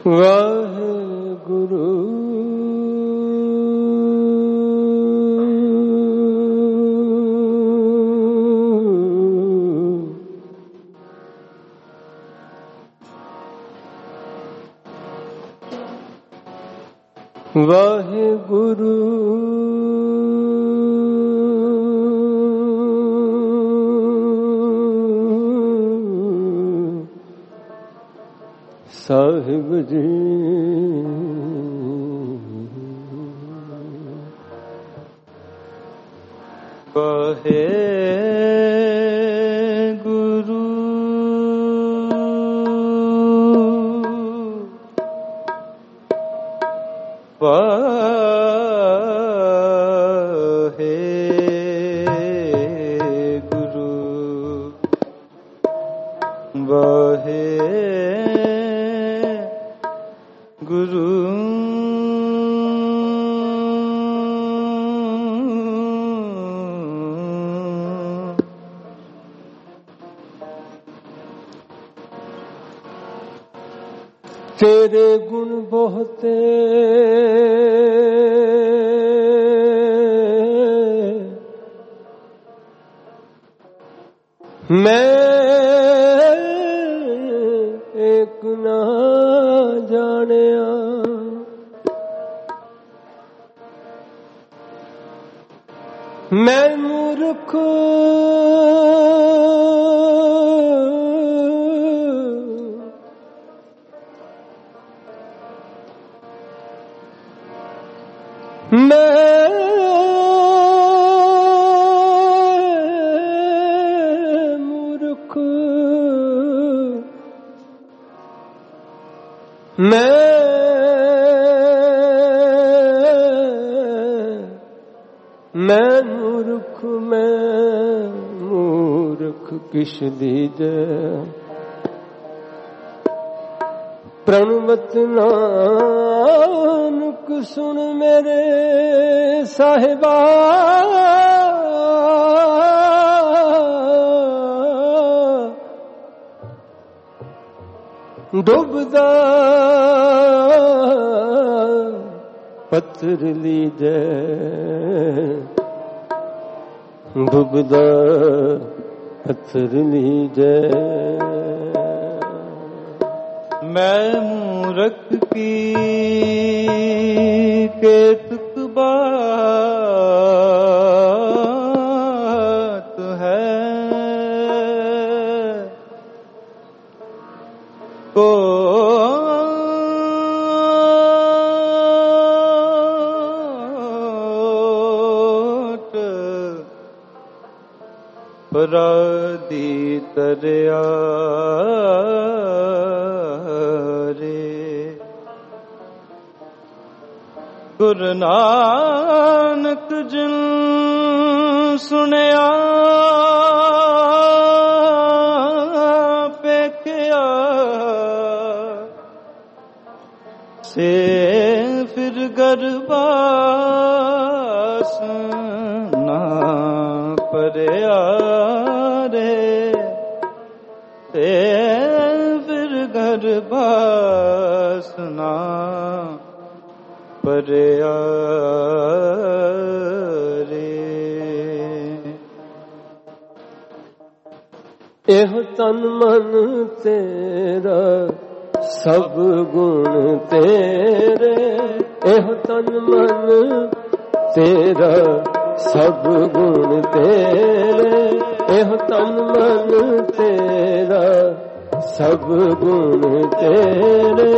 ਵਾਹਿਗੁਰੂ ਵਾਹਿਗੁਰੂ ਸਾਹਿਬ ਜੀ ਵਾਹਿਗੁਰੂ तेरे गुण बहुते मैं एक ना जानिया मैं मूर्ख मैं मूर्ख किश दीजे प्रणवत नानक सुन मेरे साहिबा डुबदा पत्थर लीजे डुबदा पत्थर लीजे मैं मूर्ख की केतक बात है को परादी तरया गुरु नानक जिन सुनिया पेखिया से फिर गरबास ना परया रे से फिर गरबास ना परया रे एह तन मन तेरा सब गुण तेरे एह तन मन तेरा सब गुण तेरे एह तन मन तेरा सब गुण तेरे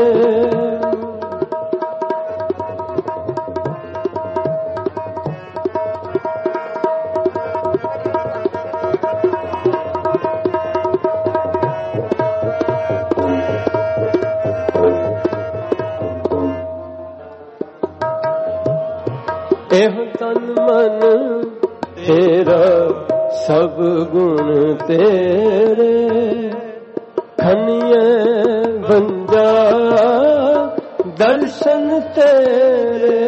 एह तन मन तेरा सब गुण तेरे खनिए बंजा दर्शन तेरे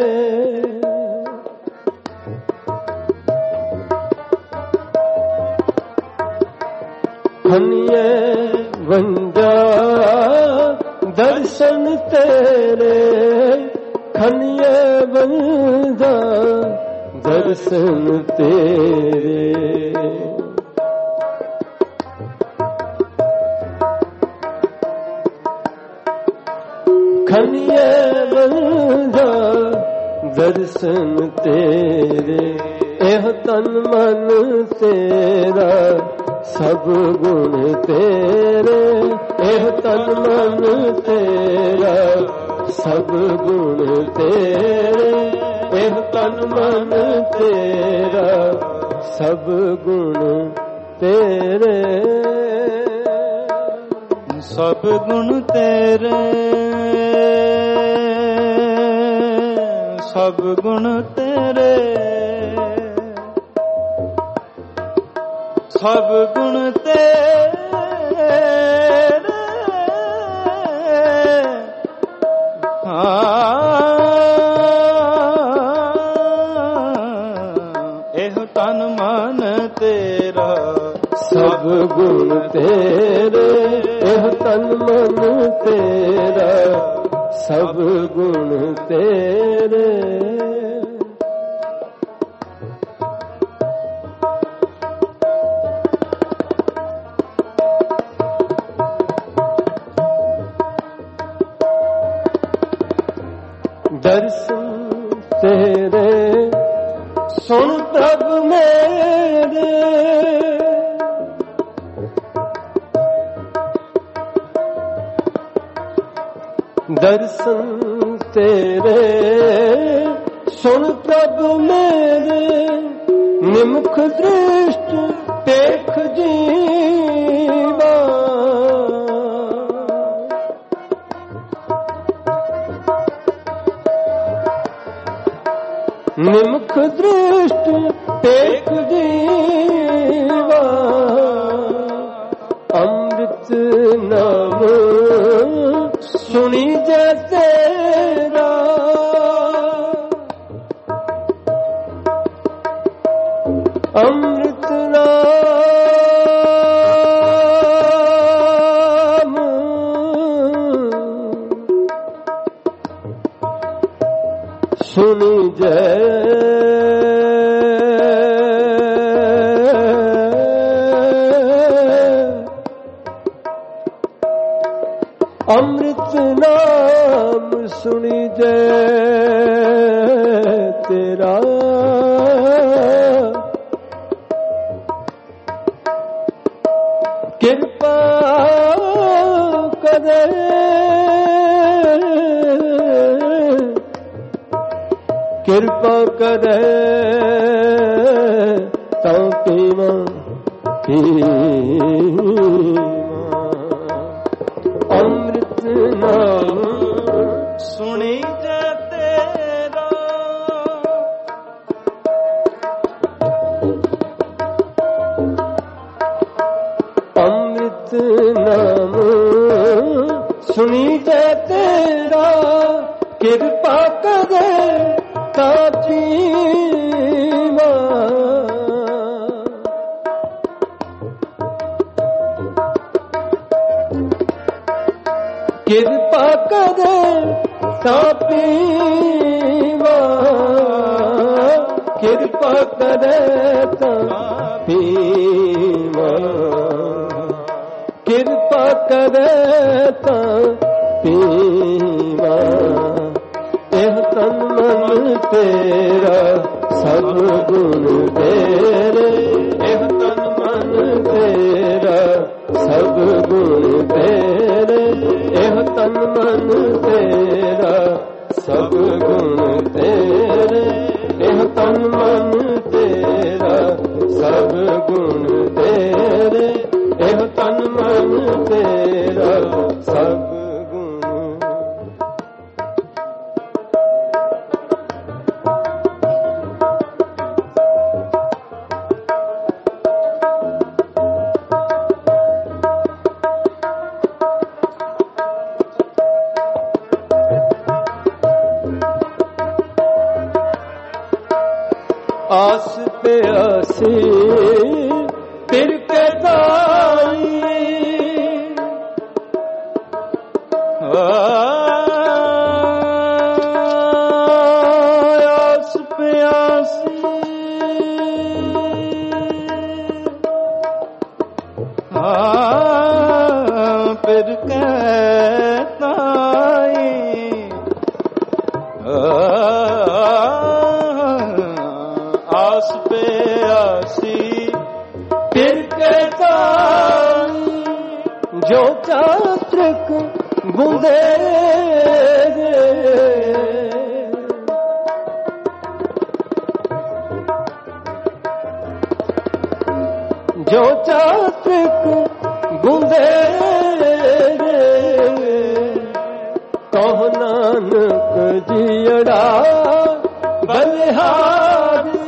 खनिए बंजा दर्शन तेरे खनिए बंदा दर्शन तेरे खनिए बंदा दर्शन तेरे एह तन मन तेरा सब गुण तेरे एह तन मन तेरा सब गुण तेरे एह तन मन तेरा सब गुण तेरे सब गुण तेरे सब गुण तेरे सब गुण तेरे एह तन मन तेरा सब गुण तेरे एह तन मन तेरा सब गुण तेरे दर्शन तेरे सुन प्रभ मेरे दर्शन तेरे सुन प्रभ मेरे निमुख दृष्टि देख जीवा निमुख दृष्टि देख जीवा अमृत नाम सुनी जै तेरा अमृत नाम सुनी जै अमृत नाम सुनी जै तेरा कृपा करे कृपा करे तां पीवा अमृत नाम सुनी जै तेरा अमृत नाम सुनी जै तेरा कृपा करे तापीवा कृपा करे तापीवा कृपा करे तापीवा कृपा करे तापीवा एह तन मन तेरा सब गुण तेरे एह तन मन तेरा सब गुण तेरे एह तन मन तेरा सब गुण तेरे एह तन मन तेरा सब गुण तेरे एह तन मन तेरा सब आस पे आसी फिर के दाई ਪਿਆਸੀ फिर के ताई जो चात्रिक बूंदे जो चात्रिक बूंदे कहो नानक जियड़ा बलिहारी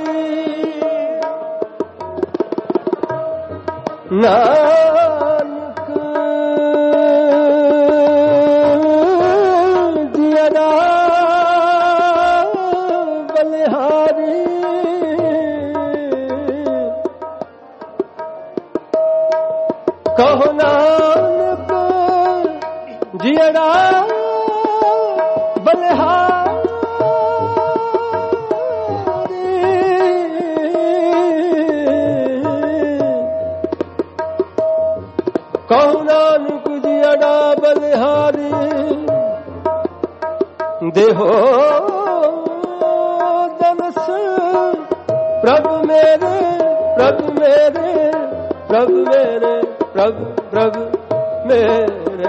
नानक जियड़ा बलिहारी कहो नानक जियड़ा नानक जियड़ा बलिहारी देहो दनस प्रभु मेरे प्रभु मेरे प्रभु मेरे प्रभु प्रभु मेरे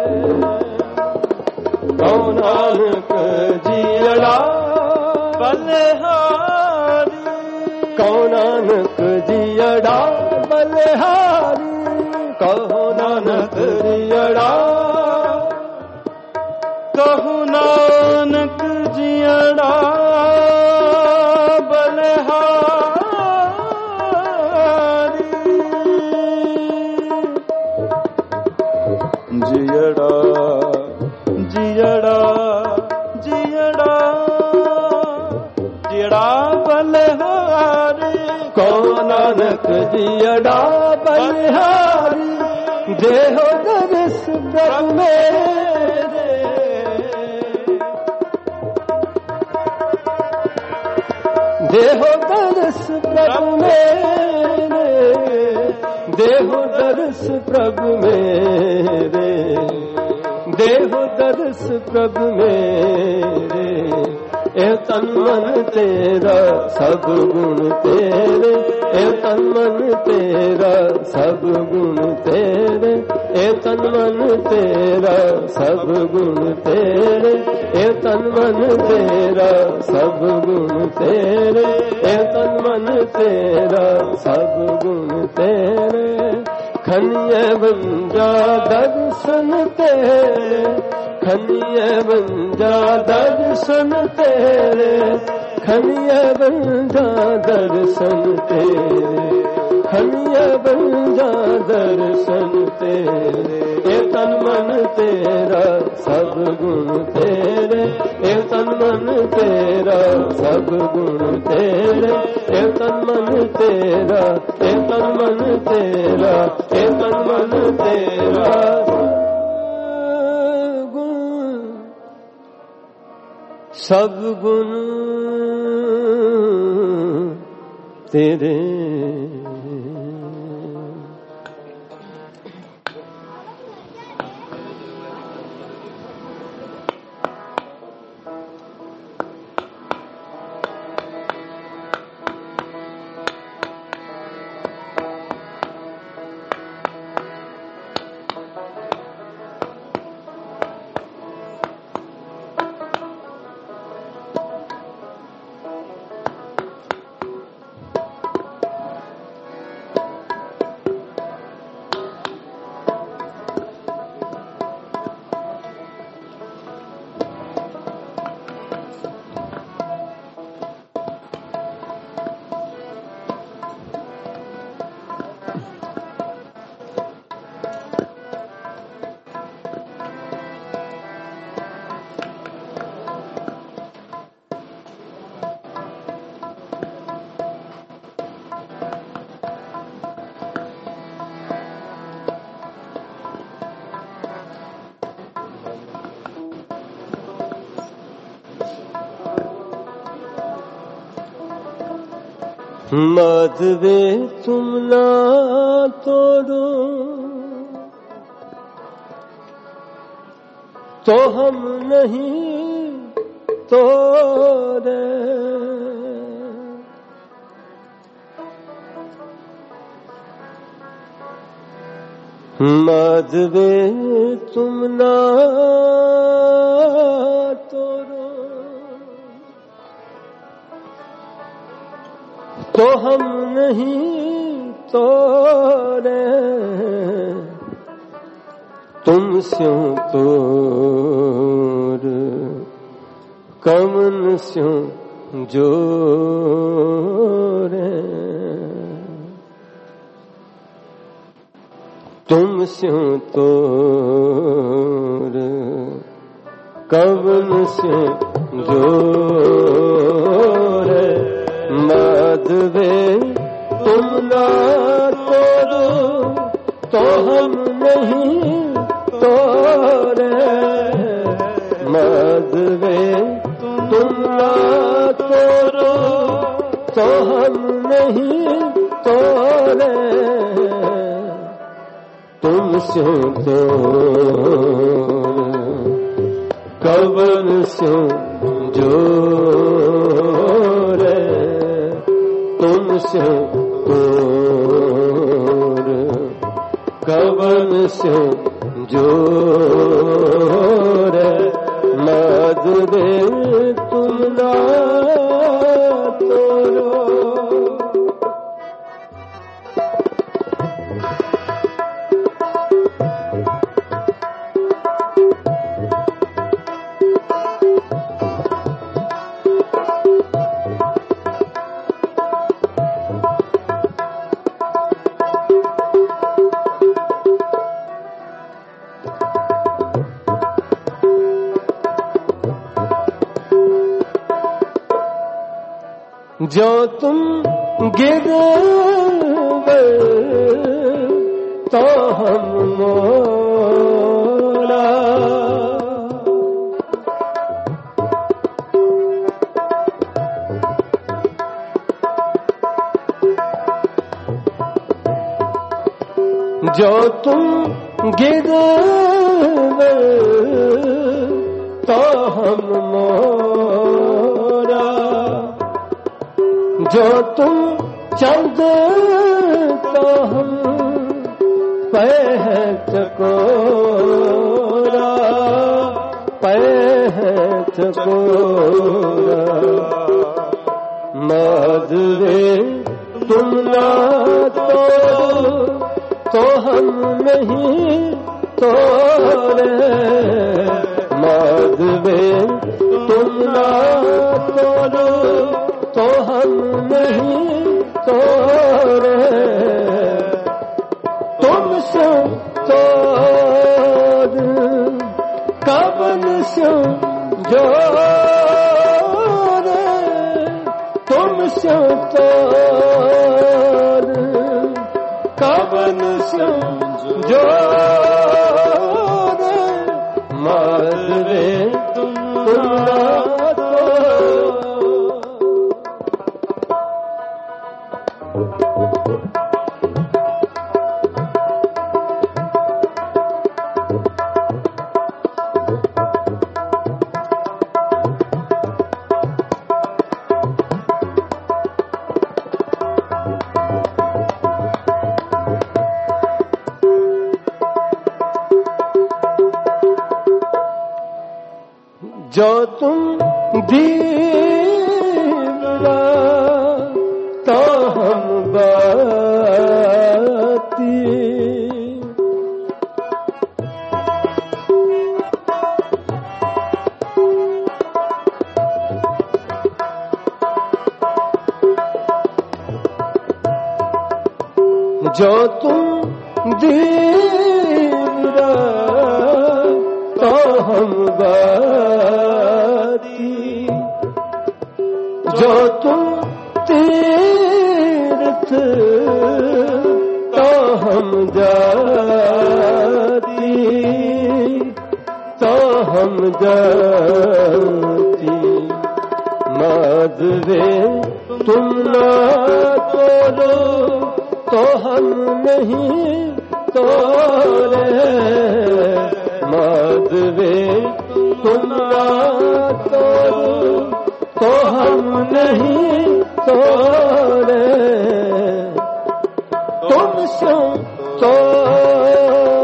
कहो नानक जियड़ा बलिहारी कहो नानक जियड़ा बलिहारी कहो नानक जियड़ा कहु नानक जियड़ा बलिहारी जियड़ा जियड़ा जियड़ा जियड़ा बलिहारी कहो नानक जियड़ा बलिहारी देहो दरस प्रभु मेरे देहो दरस प्रभु मेरे देहो दरस प्रभु मेरे देहो दरस प्रभु मेरे ए तन मन तेरा सब गुण तेरे ए तन मन तेरा सब गुण तेरे ए तन मन तेरा सब गुण तेरे ए तन मन तेरा सब गुण तेरे ए तन मन तेरा सब गुण तेरे खनिये बंजा दर्शन तेरे खनिये बंजा दर्शन तेरे खनिये बंजा दर्शन तेरे खनिये बंजा दर्शन तेरे ए तन मन तेरा सब गुण तेरे ए तन मन तेरा सब गुण तेरे ए तन मन तेरा ए तन मन तेरा ए तन मन तेरा सब गुण तेरे माधवे तुम ना तोड़ो तो हम नहीं तोड़े, माधवे तुम ना तोड़ो तो हम नहीं तोड़े, तुम स्यों तोड़ कमन स्यों जोड़े, तुम स्यों तोड़ कमन स्यों जोड़े, माधवे तुम ना तोड़ो तो हम नहीं तोड़े, माधवे तुम ना तोड़ो तो हम नहीं तोड़े, तुम स्यों तोड़ कवन स्यों जोड़े, तुम स्यों तोड़ कवन स्यों जोड़े, माधवे तुम ना तोड़ो। जो तुम गिरवे तो हम मोड़ा, जो तुम गिरवे तो हम मोड़ा, जो तुम चंद तो हम पे है चकोरा, पे है चकोरा, माधवे तुम ना तोड़ो तो हम नहीं तोड़े, माधवे तुम ना तोड़ो तो हम नहीं तोड़े, तुम स्यों तोड़ कवन स्यों जोड़े, तुम स्यों तोड़ कवन स्यों जोड़े, माधवे तुम ना जो तुम दीवरा तो हम बाती, जो तुम दीवरा तो हम बाती, जो तुम तीर्थ तो हम जाती, तो हम जाती, माधवे तुम ना तोड़ो तो हम नहीं तोड़े, माधवे तुम ना तोड़ो तो हम नहीं तोड़े, तुम स्यों तोड़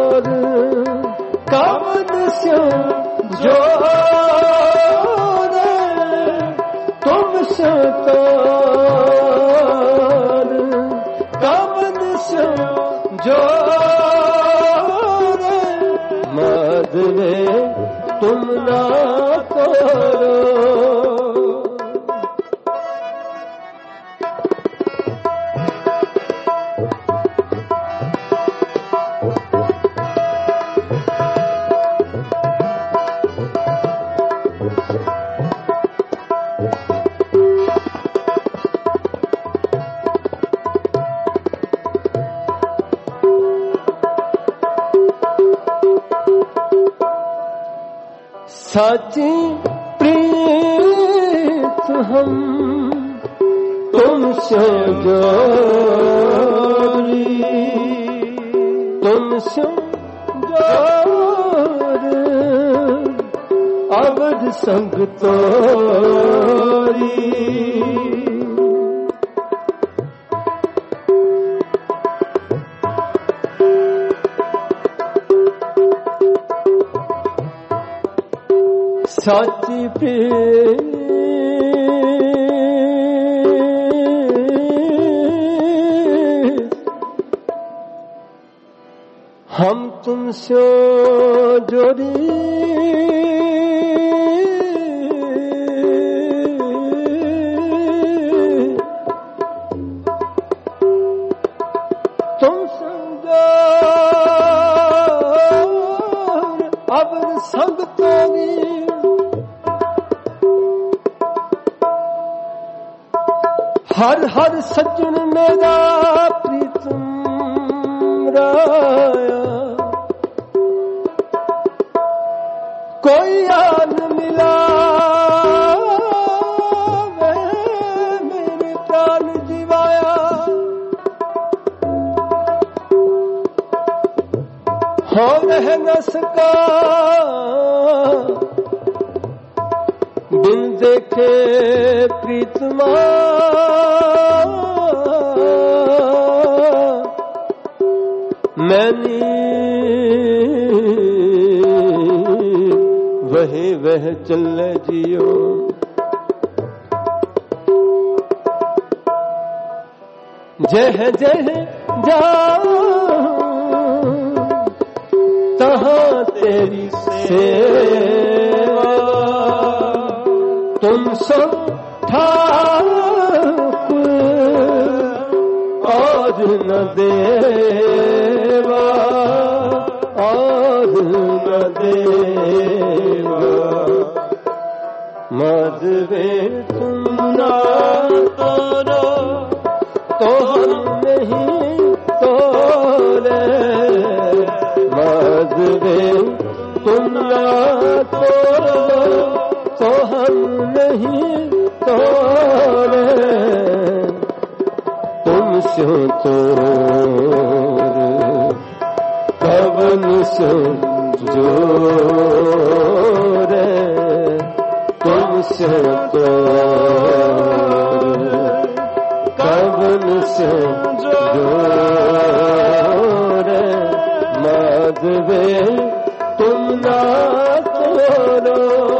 साची प्रीत हम तुमसे जोरी, तुमसे जोर अवध संग तोरी। साची प्रीत हम तुमसे जोड़ी, तुम संग अब संग तोरी। हर हर सज्जन मेरा प्रीतम राया, कोई आन मिला मेरे प्राण जीवाया। हो रह न सका बिन देखे प्रीतमा, मैंने वही वह चल जियो। जह जह जाऊं तहाँ तेरी सेवा, तुम सब ठाकुर और न देवा, और न देवा। माधवे तुम ना तोरो तो हम नहीं तोरे, माधवे तुम ना तोरो तो हम नहीं तोरे। तुमसे तोर कवन से जोरे, तुमसे तोर कवन से जोरे। माधवे तुम ना तोरो।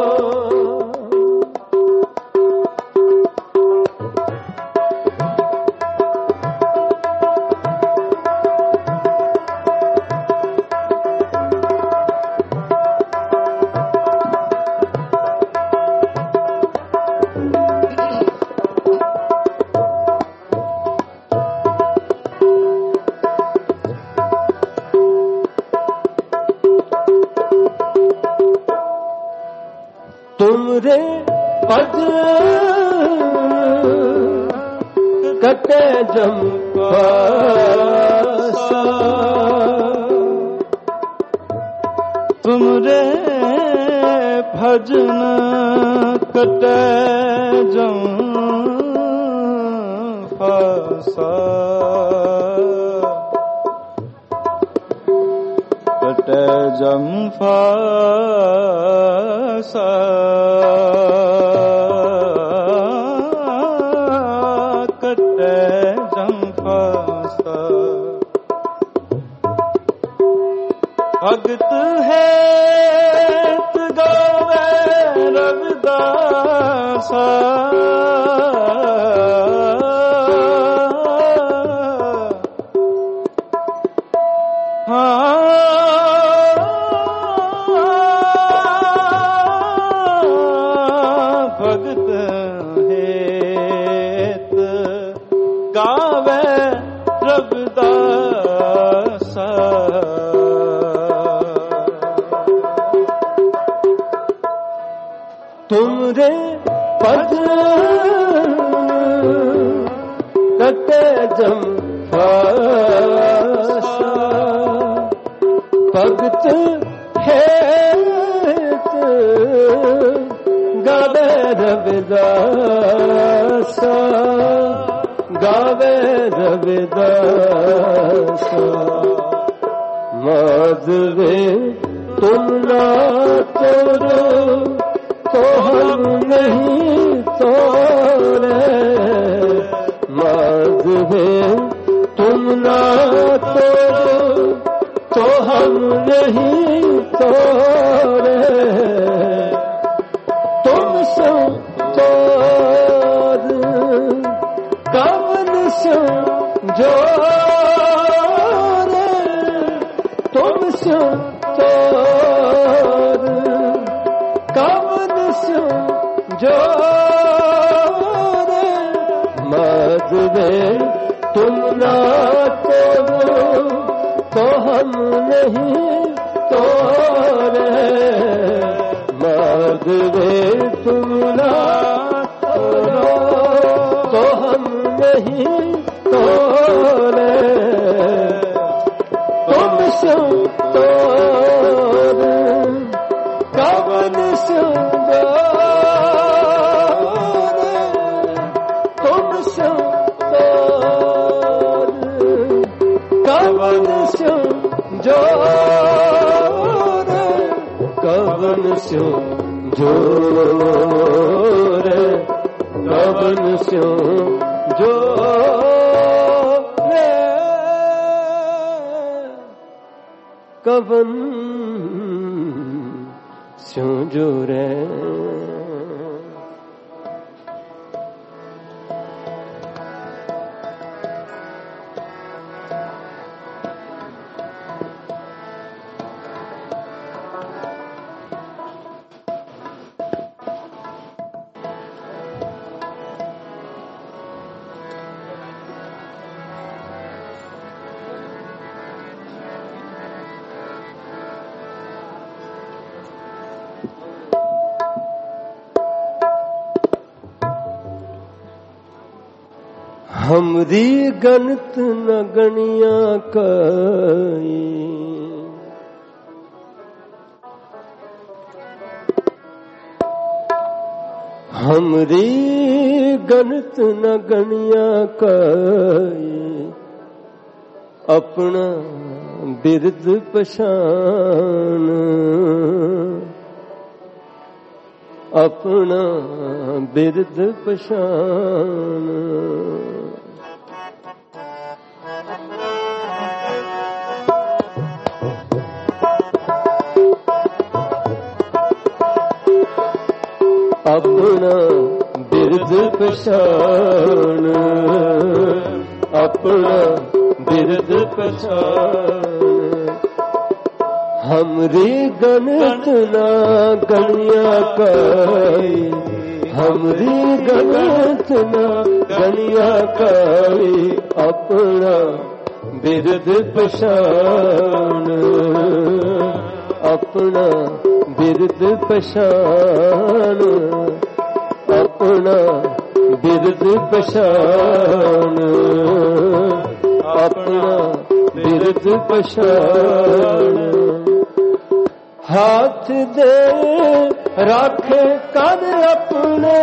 तुमरे पद कटे जम पासा, तुमरे भजन कटे जम पासा, कटे जम पासा, कटे जम पासा। भगत है गावे रविदासा, भगत हेत गावे रविदासा। तुमरे पद कटे जम पासा, भगत हेत गावे रविदास गावे रविदास माधवे तुम ना तोड़ो तो हम नहीं तोड़े माधवे तुम ना तोड़ो तो हम नहीं तोड़े तुम सो तोड़ कवन सो जोड़े तुम सो तोड़ कवन सो जोड़े माधवे तुम ना तोड़ो तो हम नहीं तोड़े माधवे तुम ना तोड़ो तो हम नहीं तोड़े तुम सो तोड़ कवन सो जोड़े तुम सो तोड़ कवन सो जोड़े कवन सो जोड़े कवन सो जोड़े कवन सो जोड़े हमरी गणत न गणिया कई हमरी गणत न गणिया कई अपना बिरद पशान अपना बिरद पशान अपना बिरद पहचान अपना बिरद पहचान हमरी गणत ना गणिया कई हमरी गणत ना गणिया कई अपना बिरद पहचान अपना बिरद पहचान अपना बिरद पहचान अपना बिरद पहचान हाथ दे राखे कर अपने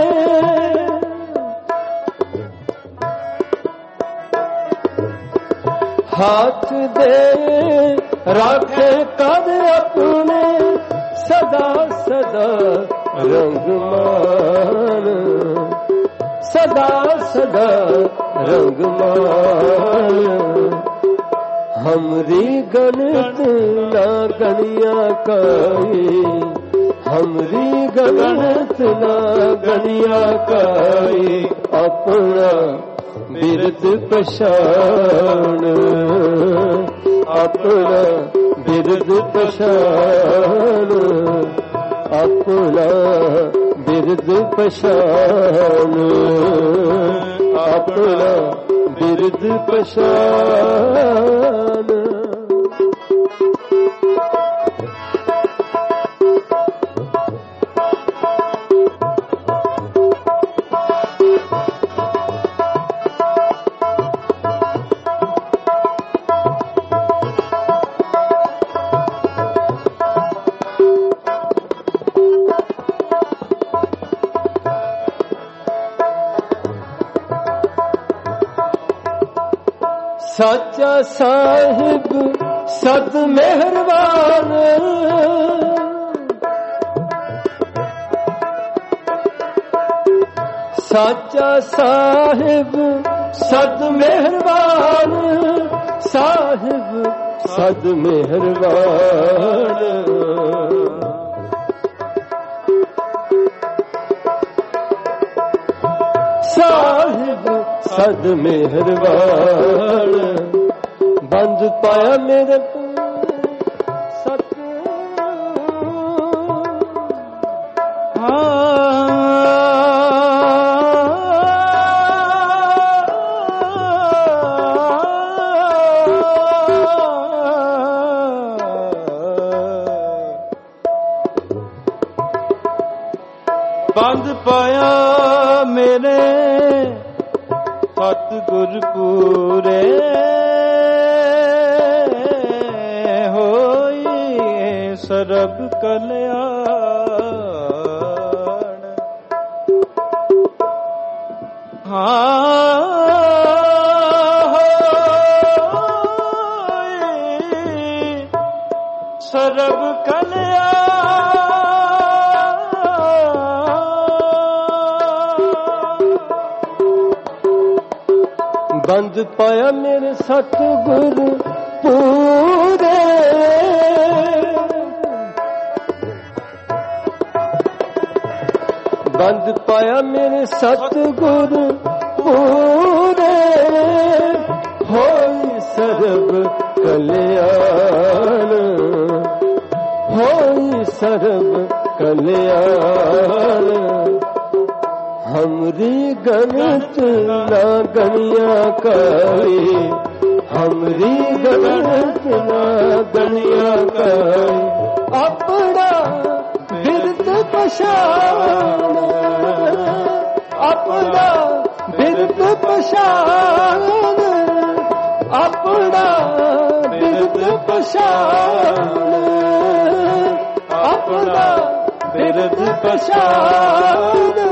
हाथ दे राखे कर अपने सदा सदा रंगमान सदा सदा रंगमान हमरी गणत ना गणिया कई हमरी गणत ना गणिया कई अपना बिरद पहचान अपना बिरद पहचान अपना बिरद पहचान अपना बिरद पहचान ਸਾਚਾ ਸਾਹਿਬ ਸਦ ਮਿਹਰਬਾਨ ਸਾਚਾ ਸਾਹਿਬ ਸਦ ਮਿਹਰਬਾਨ ਸਾਹਿਬ ਸਦ ਮਿਹਰਬਾਨ ਸਾਹਿਬ ਸਦ ਮਿਹਰਬਾਨ ਬੰਦ ਪਾਇਆ ਮੇਰੇ ਸਤ ਬੰਦ ਪਾਇਆ ਮੇਰੇ ਸਤਿਗੁਰ ਪੂਰੇ ਹੋਈ ਸਰਬ ਕਲਿਆਣ ਹੋਈ ਸਰਬ ਬੰਦ ਪਾਇਆ ਮੇਰੇ ਸਤਿਗੁਰ ਪੂਰੇ ਬੰਦ ਪਾਇਆ ਮੇਰੇ ਸਤਿਗੁਰ ਪੂਰੇ ਹੋਈ ਸਰਬ ਕਲਿਆਣ ਹੋਈ ਸਰਬ ਕਲਿਆਣ हमरी गणित ना गणिया काई हमरी गणित ना गणिया काई अपना बिरद पछाण अपना बिरद पछाण अपना बिरद पछाण अपना बिरद पछाण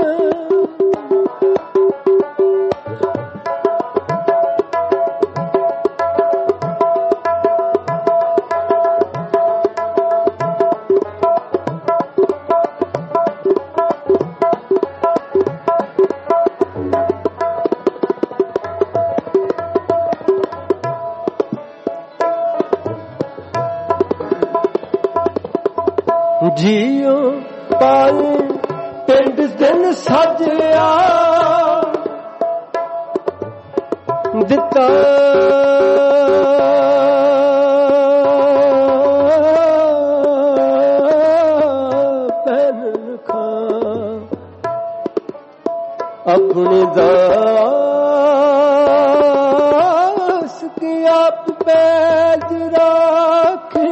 ਜੀਓ ਪਾਏ ਪਿੰਡ ਦਿਨ ਸਜਿਆ ਦਿੱਤਾ ਪੈਨ ਖਾਂ ਆਪਣੇ ਦਾਸ ਕੀ ਆਪ ਪੈਜ ਰਾਖੇ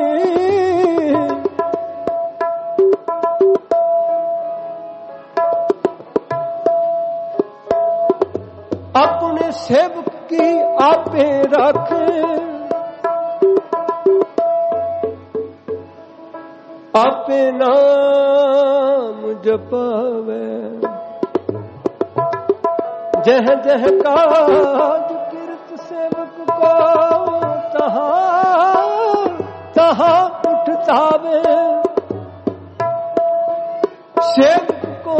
अपने सेवक की आपे रखे आपे नाम जपावे जह जह काज कीर्त सेवक को तहाँ तहाँ उठतावे सेवक को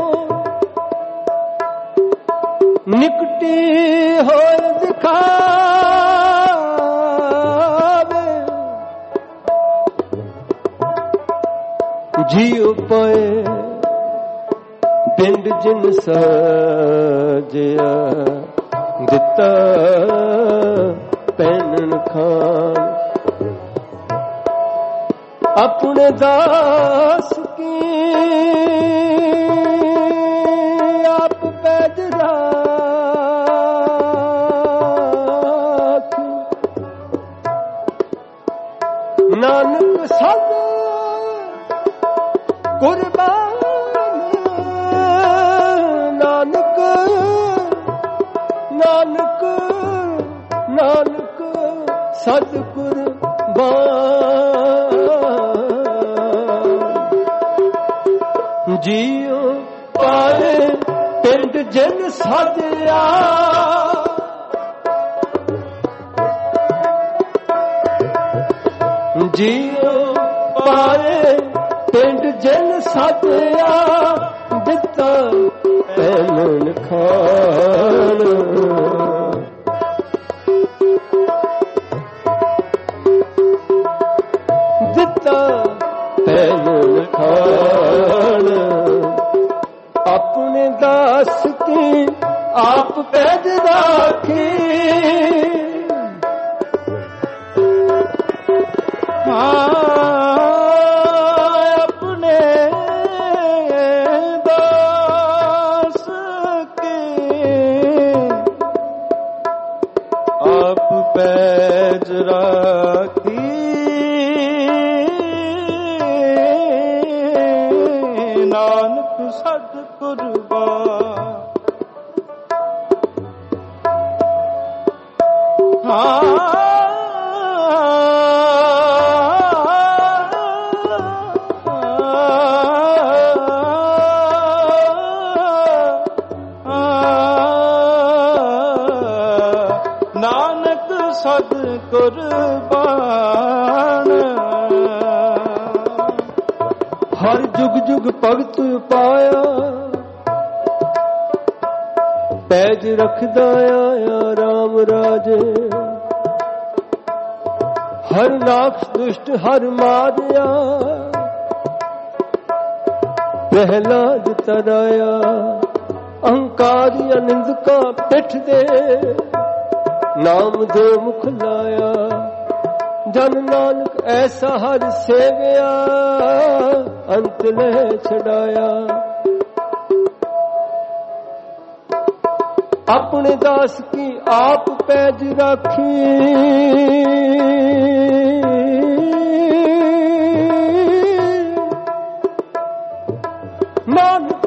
निकटी होए दिखावे जीव पाए पिंड जिन सजिया दिता पैनन खान अपने दास की आप पैदरा नानक सद कुर्बान नानक नानक नानक सद कुर्बान जियो पाए पिंड जिन सजिया ਜੀਉ ਪਾਏ ਪਿੰਡ ਜਿਨ ਸਾਧਿਆ ਦਿੱਤਾ ਪੈਨਨ ਖਾਣ ਦਿੱਤਾ ਪੈਨਨ ਖਾਣ ਆਪਣੇ ਦਾਸ ਕੀ ਆਪ ਪੈਜ ਰਾਖੀ ਆਪਣੇ ਦਾਸ ਕੇ ਆਪ ਪੈਜ ਰਾਖੀ ਨਾਨਕ ਸਤਿਗੁਰੂ ਨਾਨਕ ਸਦ ਕੁਰਬਾਨ ਹਰ ਜੁਗ ਜੁਗ ਭਗਤ ਪਾਇਆ ਪੈਜ ਰੱਖਦਾ ਆਇਆ ਰਾਮ ਰਾਜੇ ਹਰ ਨਾਕਸ ਦੁਸ਼ਟ ਹਰ ਮਾਰਿਆ ਪ੍ਰਹਿਲਾਦ ਤਰਾਇਆ ਅਹੰਕਾਰੀ ਅਨਿੰਦਕਾ ਪਿੱਠ ਦੇ ਨਾਮ ਦੇ ਮੁਖ ਲਾਇਆ ਜਨ ਨਾਨਕ ਐਸਾ ਹਰ ਸੇਵਿਆ ਅੰਤ ਲੈ ਛਡਾਇਆ ਆਪਣੇ ਦਾਸ ਕੀ ਆਪ ਪੈਜ ਰਾਖੀ ਨਾਨਕ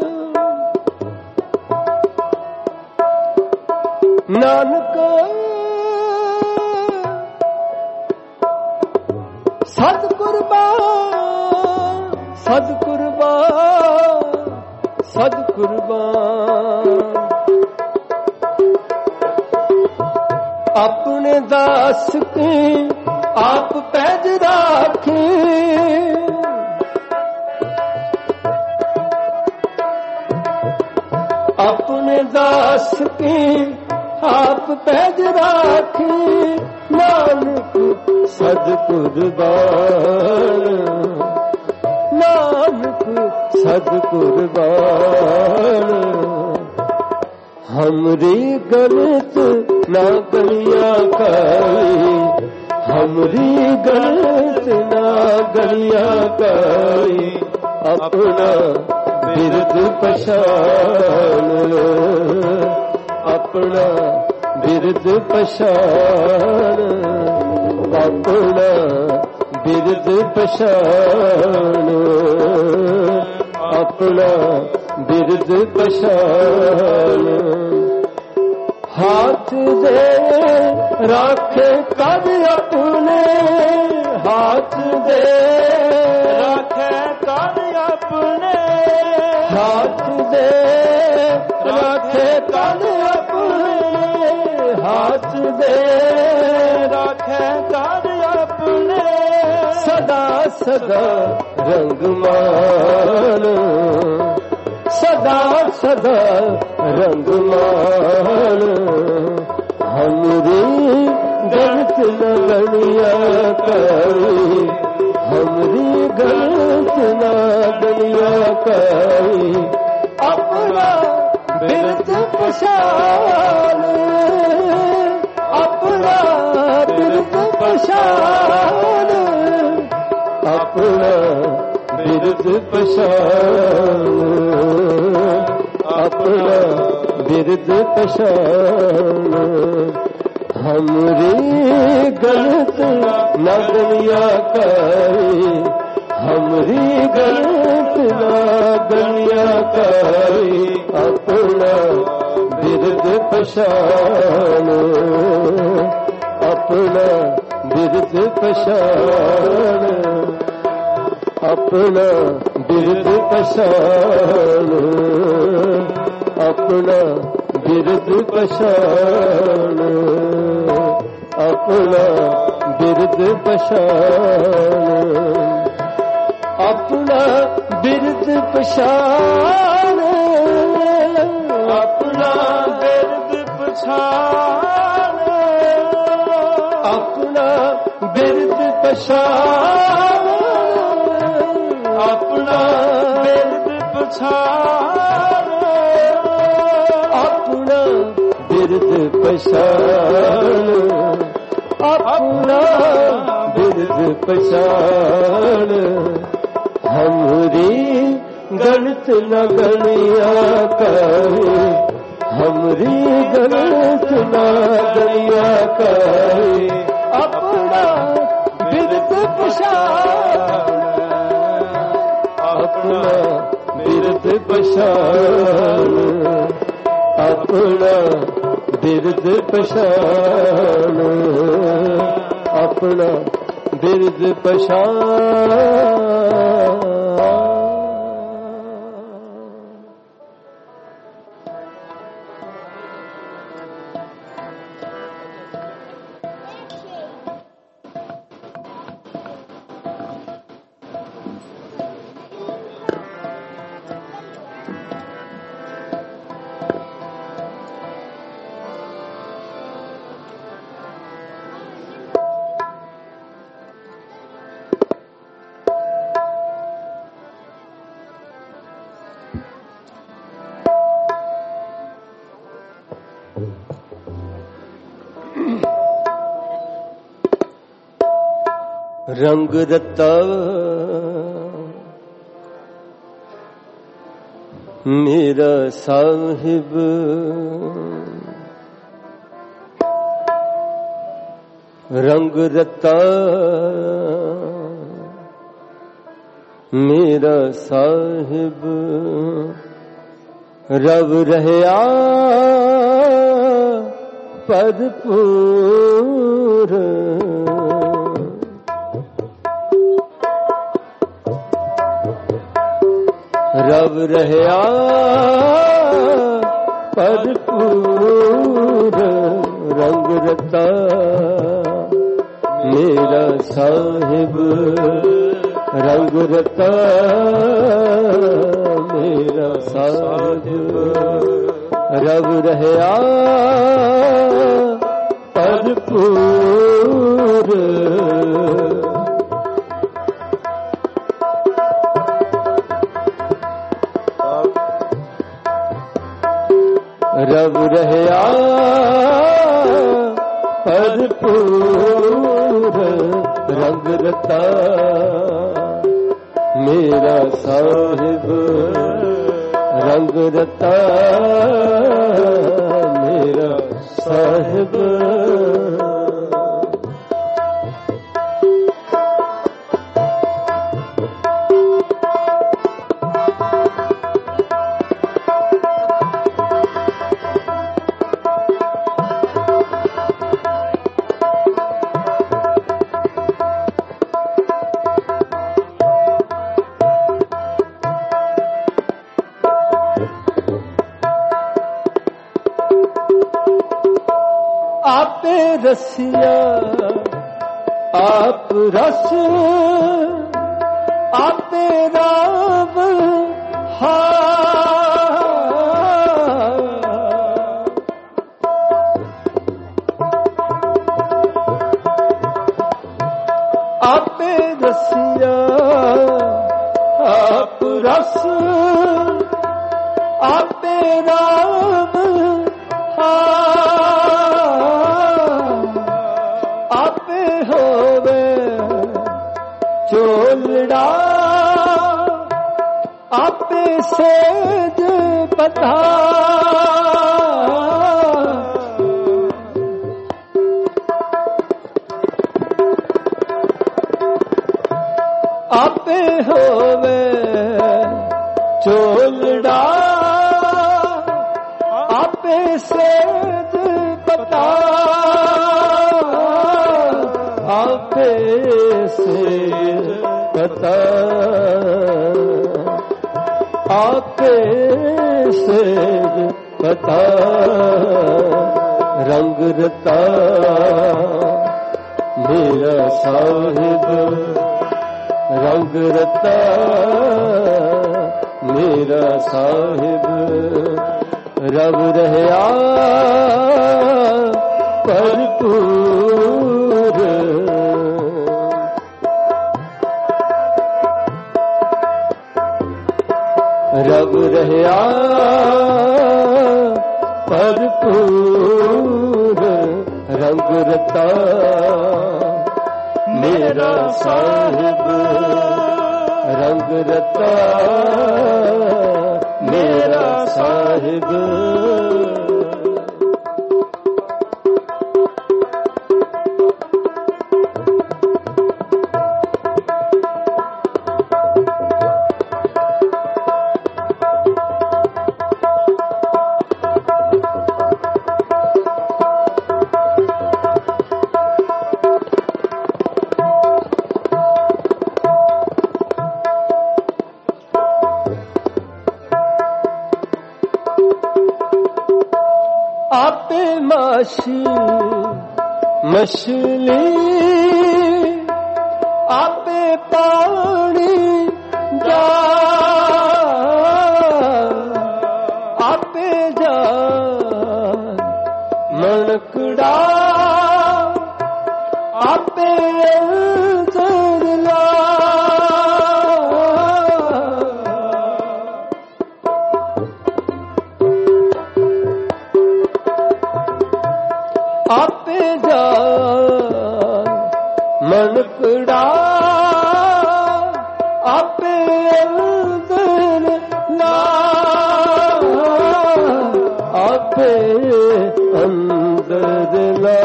ਨਾਨਕ ਸਤ ਕੁਰਬਾਨ ਸਤ ਕੁਰਬਾਨ ਸਤ ਕੁਰਬਾਨ ਆਪਣੇ ਦਾਸ ਕੀ ਆਪ ਪੈਜ ਰਾਖੀ ਆਪਣੇ ਦਾਸ ਕੀ ਆਪ ਪੈਜ ਰਾਖੀ ਨਾਨਕ ਸਦ ਕੁਰਬਾਨ ਨਾਨਕ ਸਦ ਕੁਰਬਾਨ हमरी गलत ना गलियां काई हमरी गलत ना गलियां काई अपना बिरद पछान अपना बिरद पछान अपना बिरद पछान अपना बिरद पछान हाथ दे राखे कद अपने हाथ दे राखे कद अपने हाथ दे राखे कद अपने हाथ दे राखे कद अपने सदा सदा रंगमान सदा सदा रंगमान हमरी गलत न गलिया करी हमरी गलत न गलिया करी अपना बिरद पछान अपना बिरद पछान अपना बिरद पछान अपना बिरद पछान हमरी गलत न गलिया करी हमरी गलत न गलिया करी अपना बिरद पछान अपना बिरद पछान अपना बिरद पछान अपना बिरद पछान अपना ਬਿਰਦ ਪਛਾਣ, ਆਪਣਾ ਬਿਰਦ ਪਛਾਣ, ਆਪਣਾ ਬਿਰਦ ਪਛਾਣ, ਆਪਣਾ ਬਿਰਦ ਪਛਾਣ, ਆਪਣਾ ਬਿਰਦ ਪਛਾਣ, ਆਪਣਾ ਬਿਰਦ ਪਛਾਣ, ਆਪਣਾ ਬਿਰਦ ਪਛਾਣ। ਹਮਰੀ ਗਣਤ ਨ ਗਣਿਆ ਕਰੇ, ਹਮਰੀ ਗਣਤ ਨ ਗਣਿਆ ਕਰੇ, ਆਪਣਾ ਬਿਰਦ ਪਛਾਣ, ਆਪਣਾ ਬਿਰਦ ਪਛਾਣ, ਆਪਣਾ ਬਿਰਦ ਪਛਾਣ, ਆਪਣਾ ਬਿਰਦ ਪਛਾਣ। ਰੰਗ ਰਤਾ ਮੇਰਾ ਸਾਹਿਬ, ਰੰਗ ਰਤਾ ਮੇਰਾ ਸਾਹਿਬ, ਰਵ ਰਹਿਆ ਭਰਪੂਰ, ਰਵ ਰਹਿਆ ਭਰਪੂਰ, ਰੰਗ ਰਤਾ ਮੇਰਾ ਸਾਹਿਬ, ਰੰਗ ਰਤਾ ਮੇਰਾ ਸਾਹਿਬ, ਰਵ ਰਹਿਆ ਭਰਪੂਰ, ਰਵ ਰਹਿਆ ਭਰਪੂਰ, ਰੰਗ ਰਤਾ ਮੇਰਾ ਸਾਹਿਬ, ਰੰਗ ਰਤਾ ਮੇਰਾ ਸਾਹਿਬ। ਆਪੇ ਰਸਿਆ ਆਪ ਰਸ, ਆਪੇ ਰਾਵ ਹਾ, ਆਪੇ ਰਸਿਆ ਆਪ ਰਸ, ਆਪੇ ਰਾਵ ਹਾ, ਆਪੇ ਹੋਵੇ ਚੋਲੜਾ, ਆਪੇ ਸੇਜ ਪਤਾ, ਆਪੇ ਹੋਵੇ ਚੋਲੜਾ, ਆਪੇ ਸੇਜ ਪਤਾ, ਆਪੇ ਸੇਜ ਪਤਾ, ਆਪੇ ਸੇਜ ਪਤਾ, ਰੰਗ ਰਤਾ ਮੇਰਾ ਸਾਹਿਬ ਰੰਗ ਰਤਾ ਮੇਰਾ ਸਾਹਿਬ ਰਬ ਰਹਿਆ ਭਰਪੂਰ ਰਬ ਰਹਿਆ ਭਰਪੂਰ ਰੰਗ ਰਤਾ ਮੇਰਾ ਸਾਹਿਬ ਰੰਗ ਰਤਾ ਮੇਰਾ ਸਾਹਿਬ ਆਪੇ ਮਾਛੀ ਮਛਲੀ ਆਪੇ ਪਾਣੀ ਜਾ ਆਪੇ ਜਾ ਮਨਕੜਾ ਆਪੇ ਅੰਤਰਲਾ ਆਪੇ ਜਾ ਮਨਕੜਾ ਆਪੇ ਅੰਦਰ ਲਾ ਆਪੇ ਅੰਦਰ ਲਾ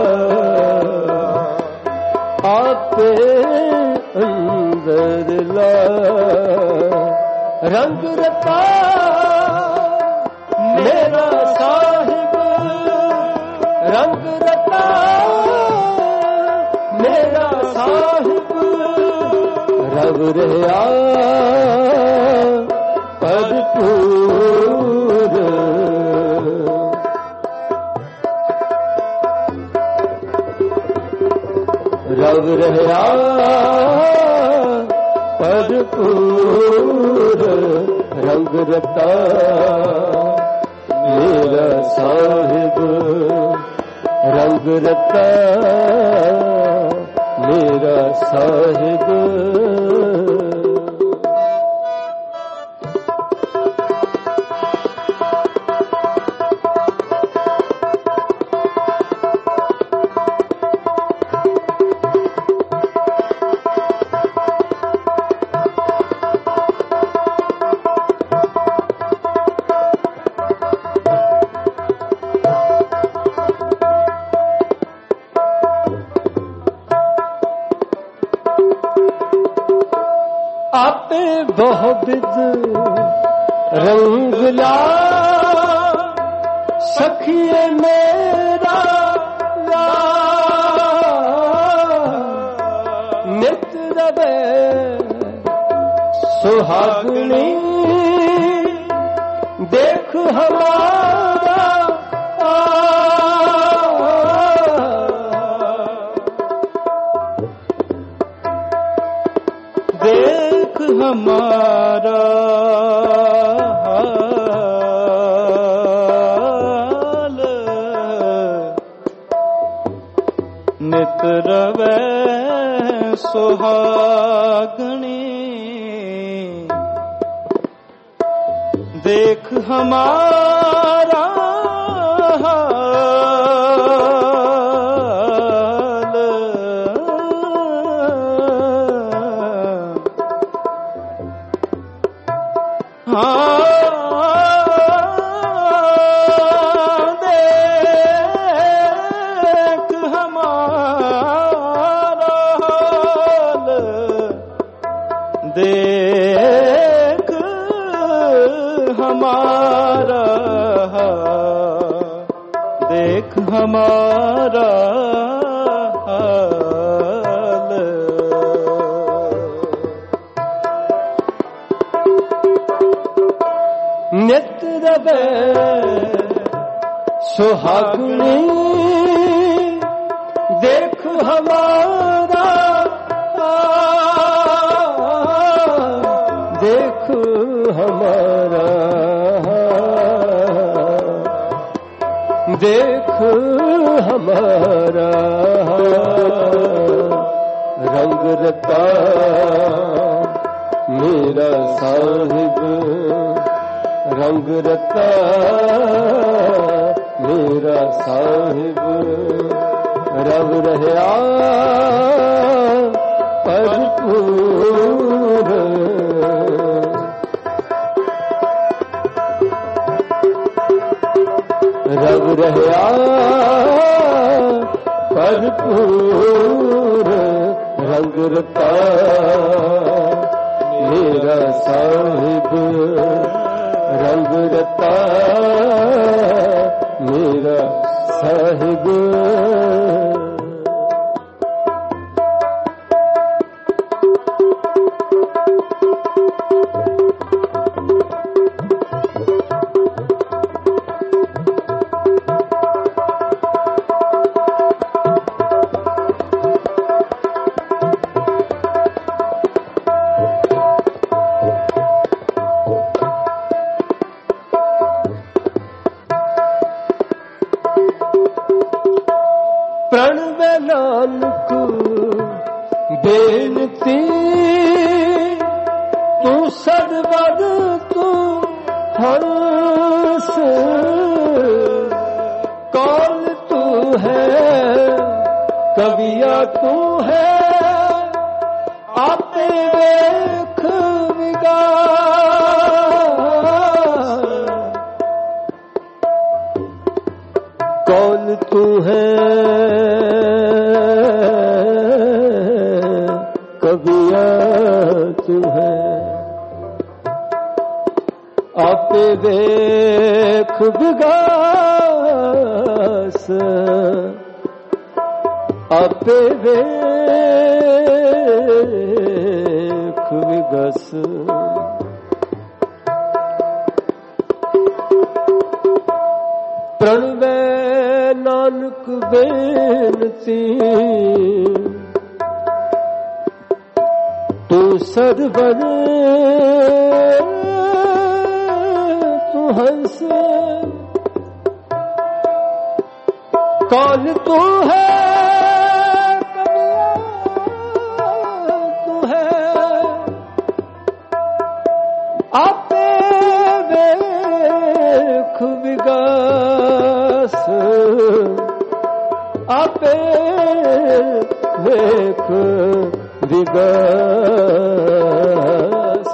ਆਪੇ ਅੰਦਰ ਲਾ ਰੰਗ ਰਤਾ ਮੇਰਾ ਸਾਹਿਬ ਰੰਗ ਰਤਾ ਮੇਰਾ ਸਾਹਿਬ ਰਬ ਰਹਿਆ ਭਰਪੂਰ ਰਬ ਰਹਿਆ ਭਰਪੂਰ ਰੰਗ ਰਤਾ ਮੇਰਾ ਸਾਹਿਬ ਰੰਗ ਰਤਾ ਮੇਰਾ ਸਾਹਿਬ ਆਪੇ ਬਹੁ ਬਿਦ ਰੰਗ ਲਾ ਸਖੀਏ ਮੇਰਾ ਲਾ ਨਿਤ ਰਵੇ ਸੁਹਾਗਣੀ ਦੇਖ ਹਮਾਰਾ ਦੇਖ ਹਮਾਰਾ ਹਾਲ ਨਿਤ ਰਵੈ ਸੁਹਾਗਣੀ ਦੇਖ ਹਮਾਰਾ ਦੇਖ ਹਮਾਰਾ ਹਾਲ ਦੇਖ ਹਮਾਰਾ ਦੇਖ ਹਮਾਰਾ ਹਾਲ ਨਿਤ ਰਵੇ ਸੁਹਾਗਣੀ ਦੇਖ ਹਮਾਰਾ हमारा रंग रता मेरा साहिब रंग रता मेरा साहिब रब रहया भरपूर रब रहया भरपूर रंग रता मेरा साहिब रंग रता मेरा साहिब प्रणवे नानक बेनती तू सदवद तू हंस कौन तू है कविया तू है आपे वेख विगास कौन तू है कविया तू है आपे देख विगास आपे देख विगस प्रणवे नानक बेनती तू सरवर तू हंस कौन तू है तू है आपे वेख विगास आपे वेख विगास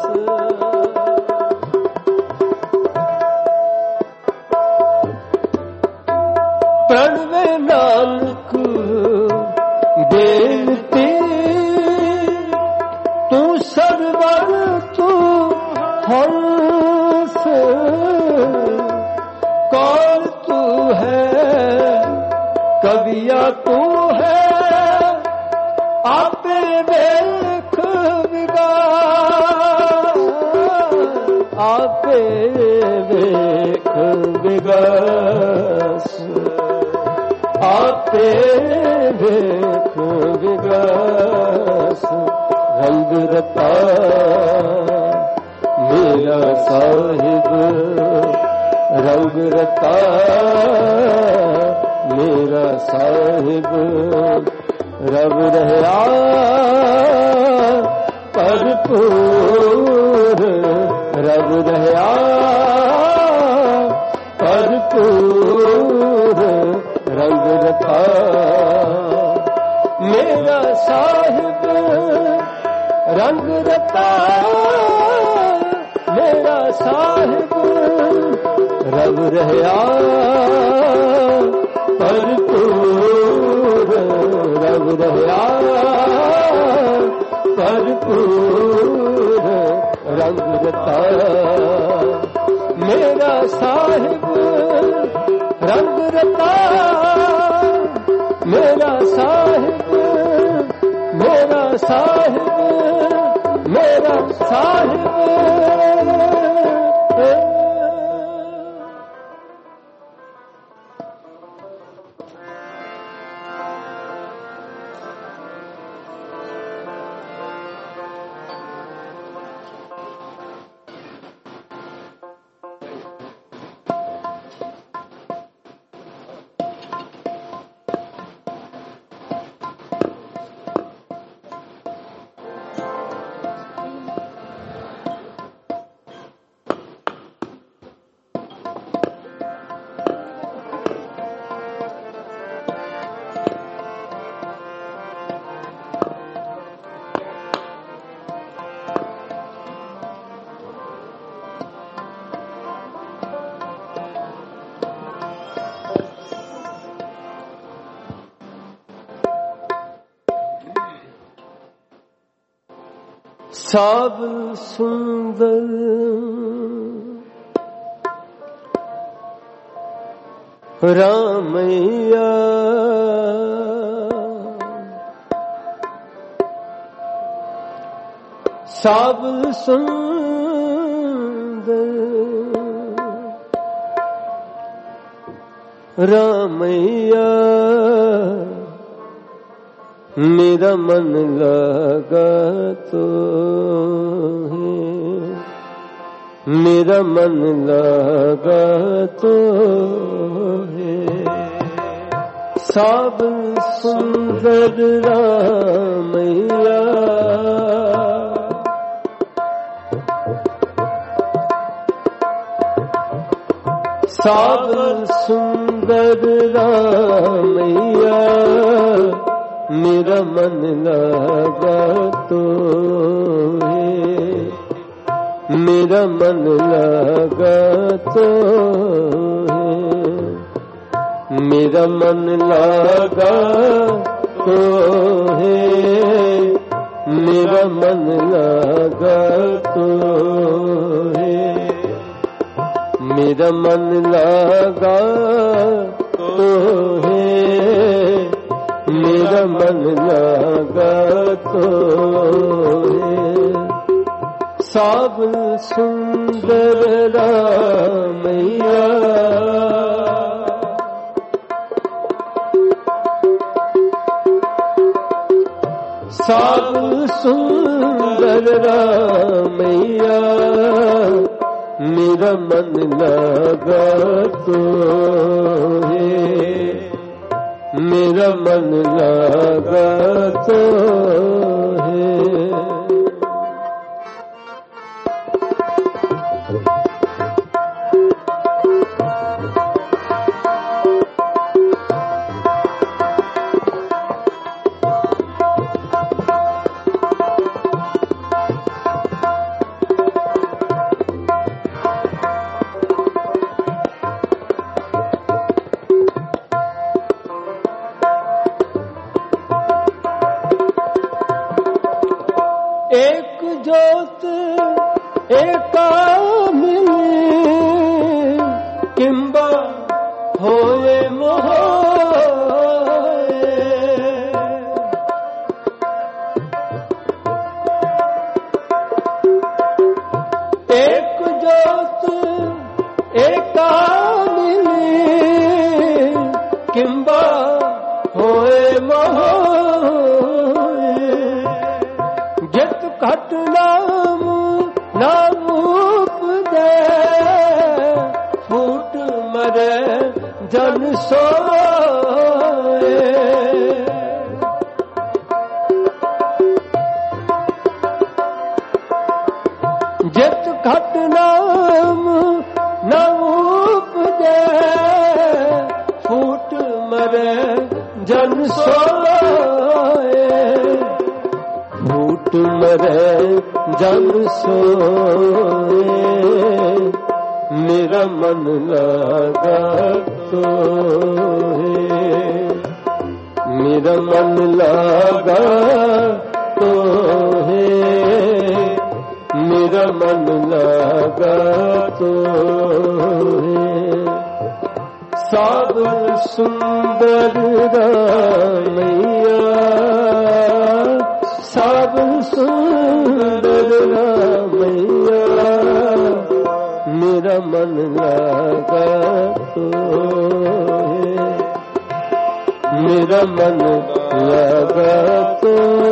प्रणवे नानक बेनती तू सरवर तू हंस कौन तू है कविया तू है आपे देख विगास आपे देख विगास आपे देख विगास रंग रता मेरा साहिब रंग रता मेरा साहिब रब रहया भरपूर रब रहया भरपूर रंग रता मेरा साहिब रंग रता मेरा साहिब रब रहया भरपूर रब रहया भरपूर रंग रता मेरा साहिब रंग रता मेरा साहिब मेरा साहिब मेरा साहिब सब सुंदर रामैया सब सुंदर रामैया मेरा मन लगा तो है, मेरा मन लगा तो है। सब सुंदर रामैया सब सुंदर रामैया मेरा मन लगा तो है, मेरा मन लगा तो है, मेरा मन लगा तो है, मेरा मन लगा तो है, मेरा मन लगा तो है, मेरा मन लगा तो है। सब सुंदर रामैया सब सुंदर रामैया मेरा मन लगा तो है, मेरा मन लगा तो है। एक जोत एका मिले किंबा होए मोहे, एक जोत एका मिले किंबा होए मोहे। जित घट नाम नाम उपदे फूट मरे जन सोए। जित घट नाम नाम उपदे फूट मरे जन सोए। फूट मरे जन सोए मेरा मन लगा तो है, मेरा मन लगा तो है, मेरा मन लगा तो है। सब सुंदर रामैया सब सुंदर रामैया मेरा मन लगा तो है, मेरा मन लगा तो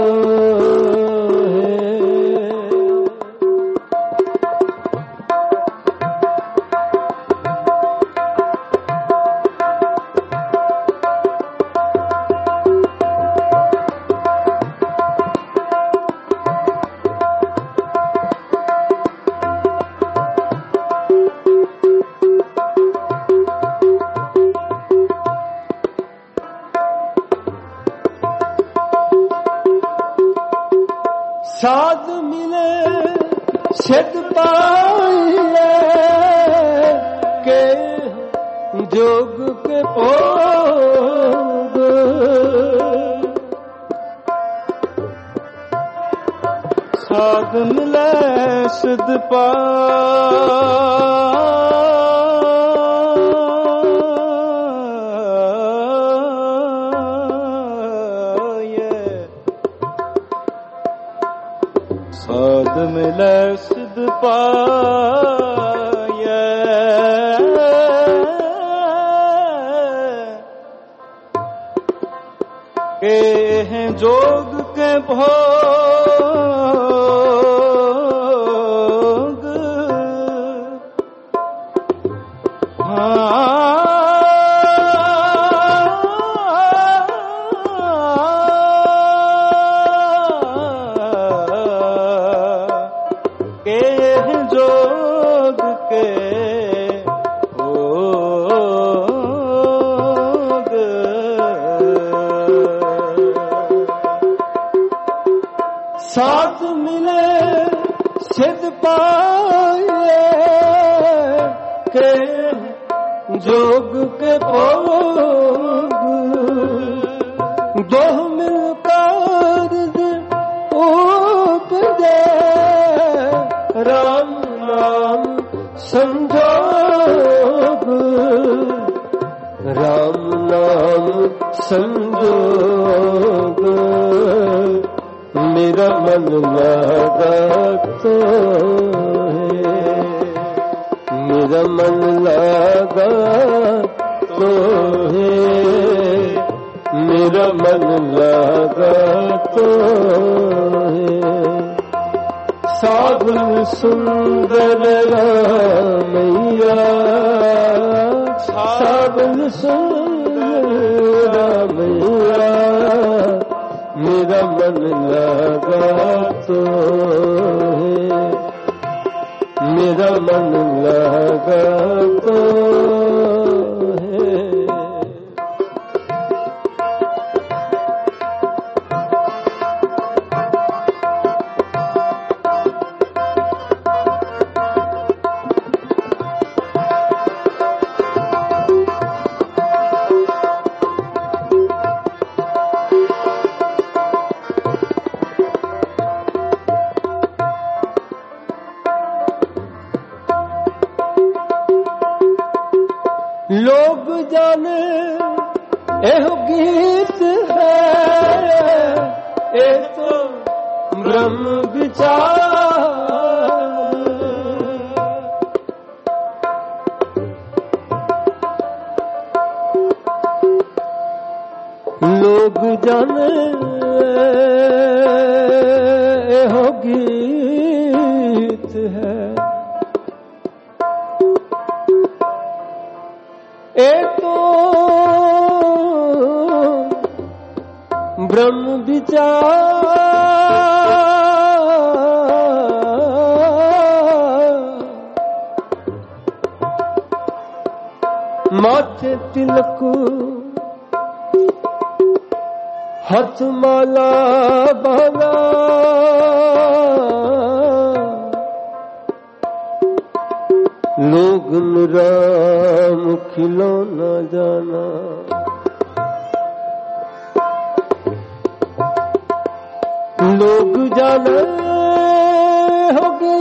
है। साध मिले सिद्ध पाइए के जोग के भोग। साध मिले सिद्ध पाए, साध मिले सिद्ध पाए, के हैं जोग के भोग, के हैं जोग के साथ मिले सिद्ध पाए, के जोग के भोग, दो मिलकर उपजे, राम नाम संजोग, राम नाम संजोग, मेरा मन लगा तो है, मेरा मन लगा तो है, मेरा मन लगा तो है। साधन सुंदर रामैया, साधन सुंदर रामैया, मेरा मन लगा तो है, मेरा मन लगा तो है। लोग जाने एह गीत है, ए तो ब्रह्म विचार, लोग जाने एह गीत है, एक तो ब्रह्म विचार, माथे तिलक हाथ माला बाला, लोग राम खिलौना जाना, लोग जाने होगी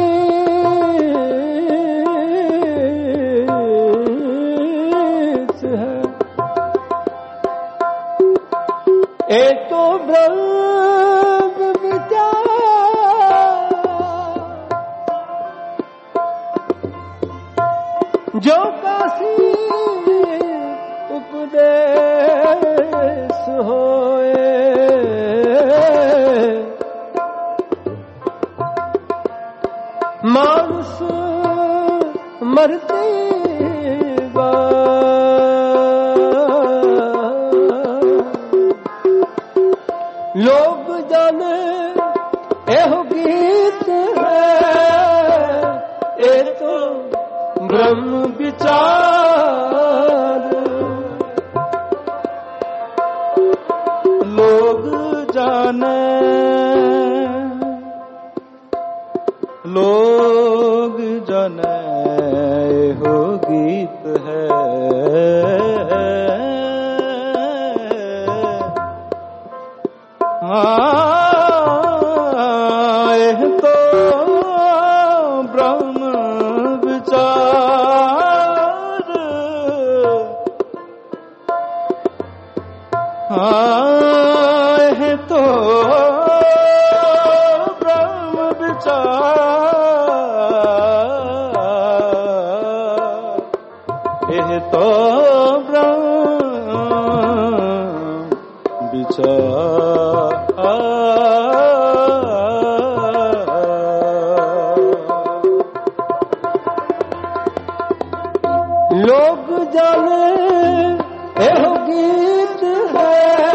है, ए तो ब्रह्म विचार, जो काशी उपदेश होए, मानुष मरते लोग जाने एह गीत है, ए तो ब्रह्म विचार, लोग जाने, लोग जाने हो गीत है, लोग जाने एहो गीत है,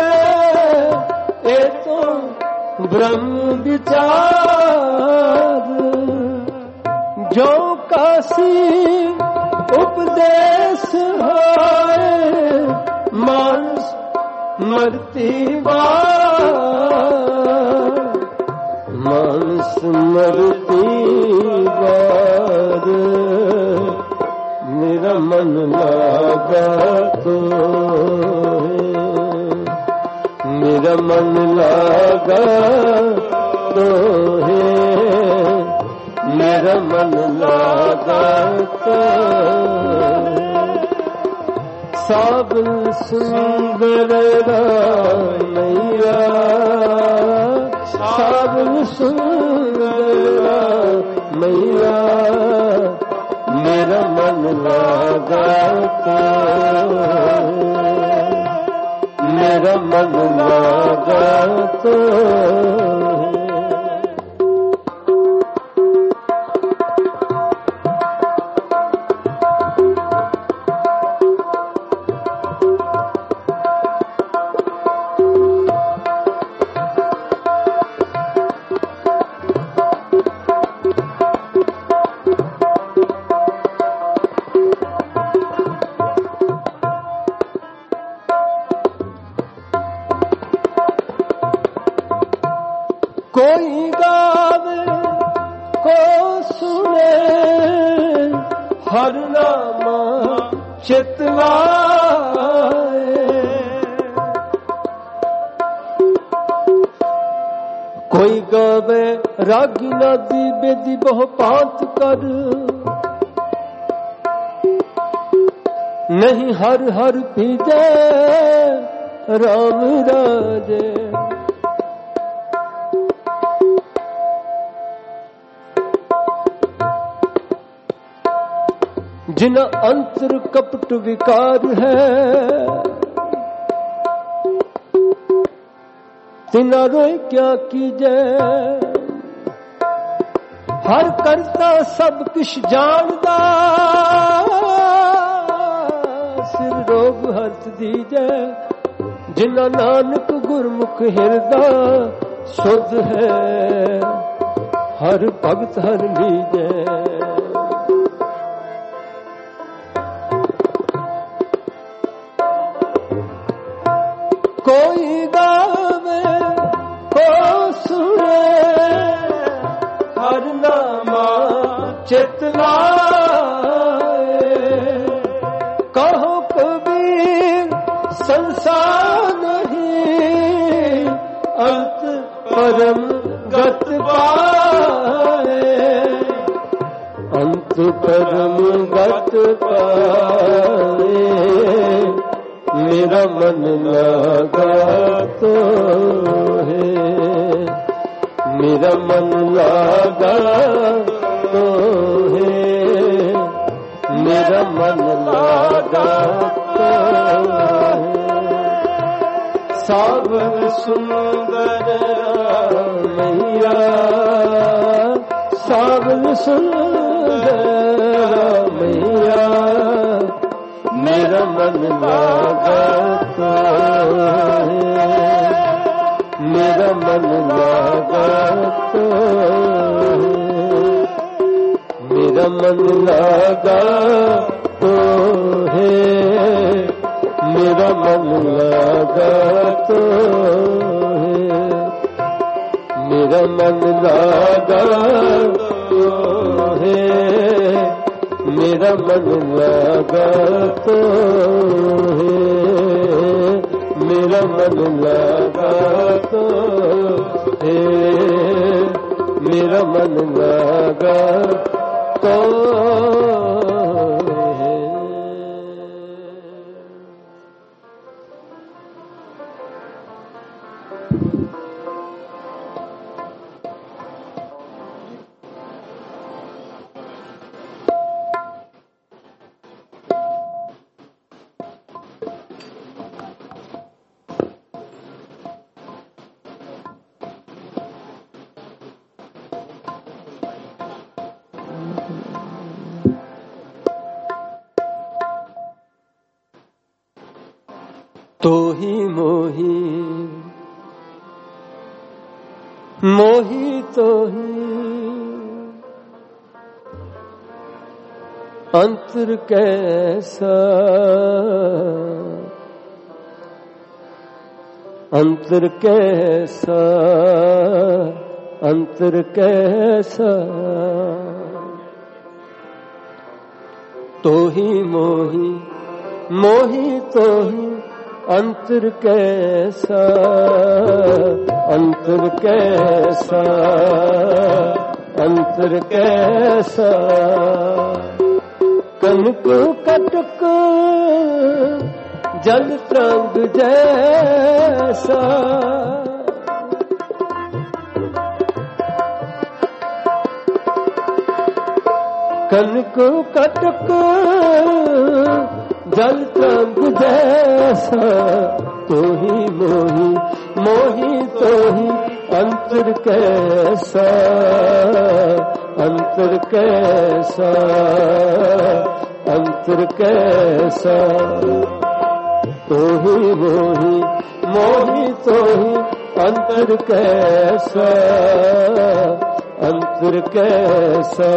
ए तो ब्रह्म विचार। जो काशी उपदेश है, मानस मरती बार, मानस मरती बार। मेरा मन लागा तो है, मेरा मन लागा तो है, मेरा मन लागा तो है। सावन सुंदर रामैया, सावन सुंदर रामैया। मेरा मन लागा तो मेरा मन लागा तो कोई गावे को सुने, हर नामा चितलाए। कोई गावे रागी नादी बेदी बहु पात कर, नहीं हर हर पीजे राम राजे। जिन अंतर कपट विकार है, तिना रोए क्या कीजे। हर करता सब किश जानदा, सिर रोग हर्ष दीजे। जिना नानक गुरमुख हिरदा शुद्ध है, हर भगत हर लीजे। कोई गावे को सुने, हर नामा चितलाए। कहो कबीर संसार नहीं, अंत परम गत पाए। अंत परम गत पाए। मेरा मन लागा तो है, मेरा मन लागा तो है, मेरा मन लागा तो है। सावन सुंदर रामैया, सावन सुंदर रामैया। मेरा मन लागा तो है, मेरा मन लागा तो है, मेरा मन लागा तो है, मेरा मन लागा तो है, मेरा मन लागा तो है, मेरा मन लागा तो है, मेरा मन लागा तो है, मेरा मन लागा तो है। तो ही मोही, मोही तो ही अंतर कैसा, अंतर कैसा, अंतर कैसा। तो ही मोही, मोही तो ही अंतर कैसा, अंतर कैसा, अंतर कैसा। कनक कटक जल तरंग जैसा, कनक कटक जल तरंग जैसा। तो ही मोही, मोही तो ही अंतर कैसा, अंतर कैसा, अंतर कैसा। तो ही मोही, मोही तो ही अंतर कैसा, अंतर कैसा,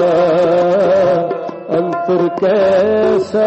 अंतर कैसा।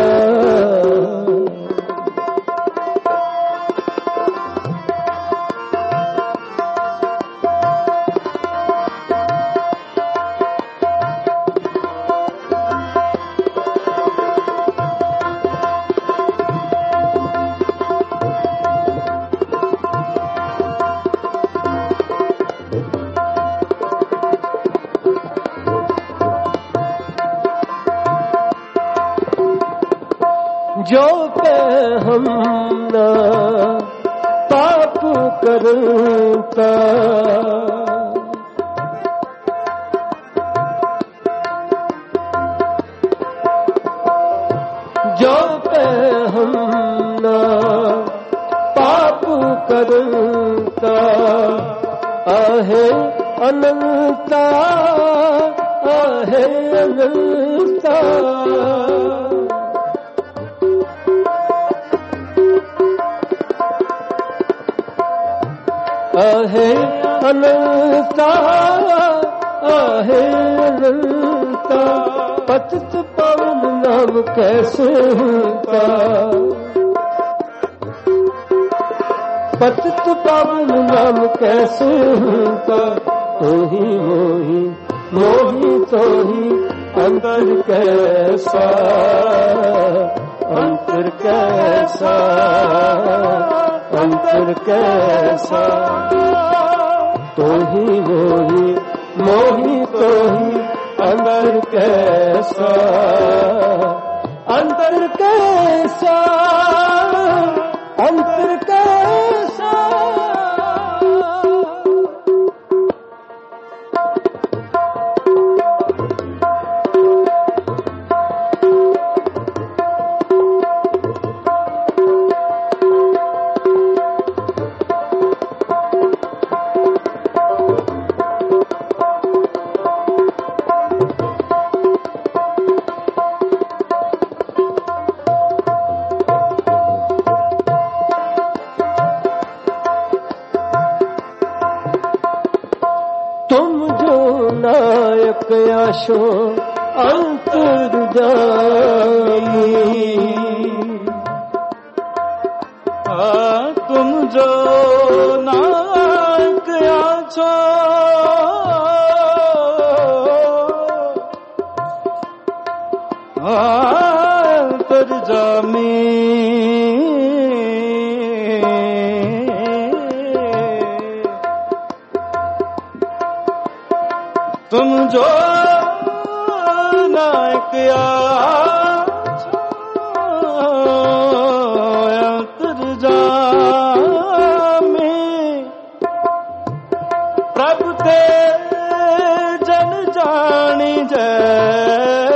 जो पे हम ना पाप करता, जो पे हम ना पाप करता। आहे अनंता, आहे अनंता। आहे अनंता, आहे अनंता। पतित पावन नाम कैसे होता, पतित पावन नाम कैसे होता। तो ही मोही, मोही तो ही अंतर कैसा, अंतर कैसा, अंतर कैसा। तो ही मोही, मोही तो ही अंतर कैसा, अंतर कैसा, अंतर कैसा। तुम जो नायक आशो अंतर जामी, तुम जो नायक आशो अंतर जामी। तुम जो नायक अंतर जामी। प्रभु ते जन जानी जय,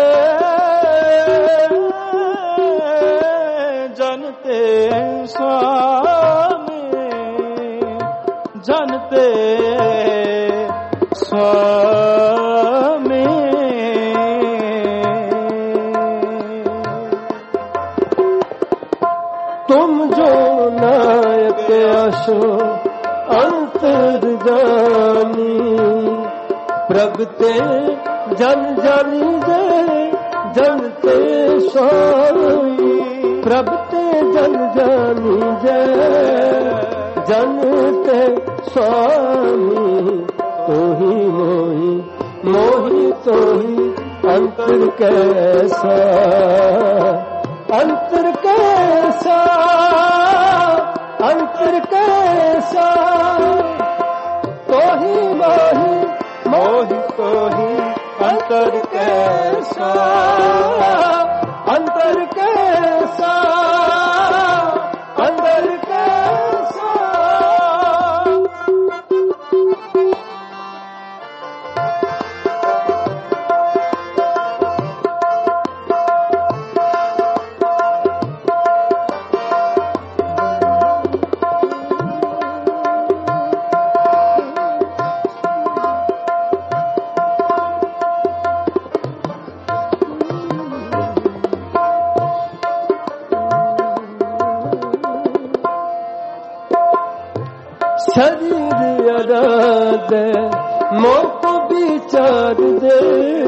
जनते स्वामी, जनते स्वामी। तुम जो ना सो अंतर जानी प्रभ ते जन जानी जय जन ते सोई प्रभ ते जन जानी जय जन ते स्वामी तोही मोही मोही तोही अंतर कैसा अंतर कैसा अंतर कैसा तोही मोही मोही तोही अंतर कैसा अंतर कैसा अंतर कैसा शरीर अराध मोको विचार दे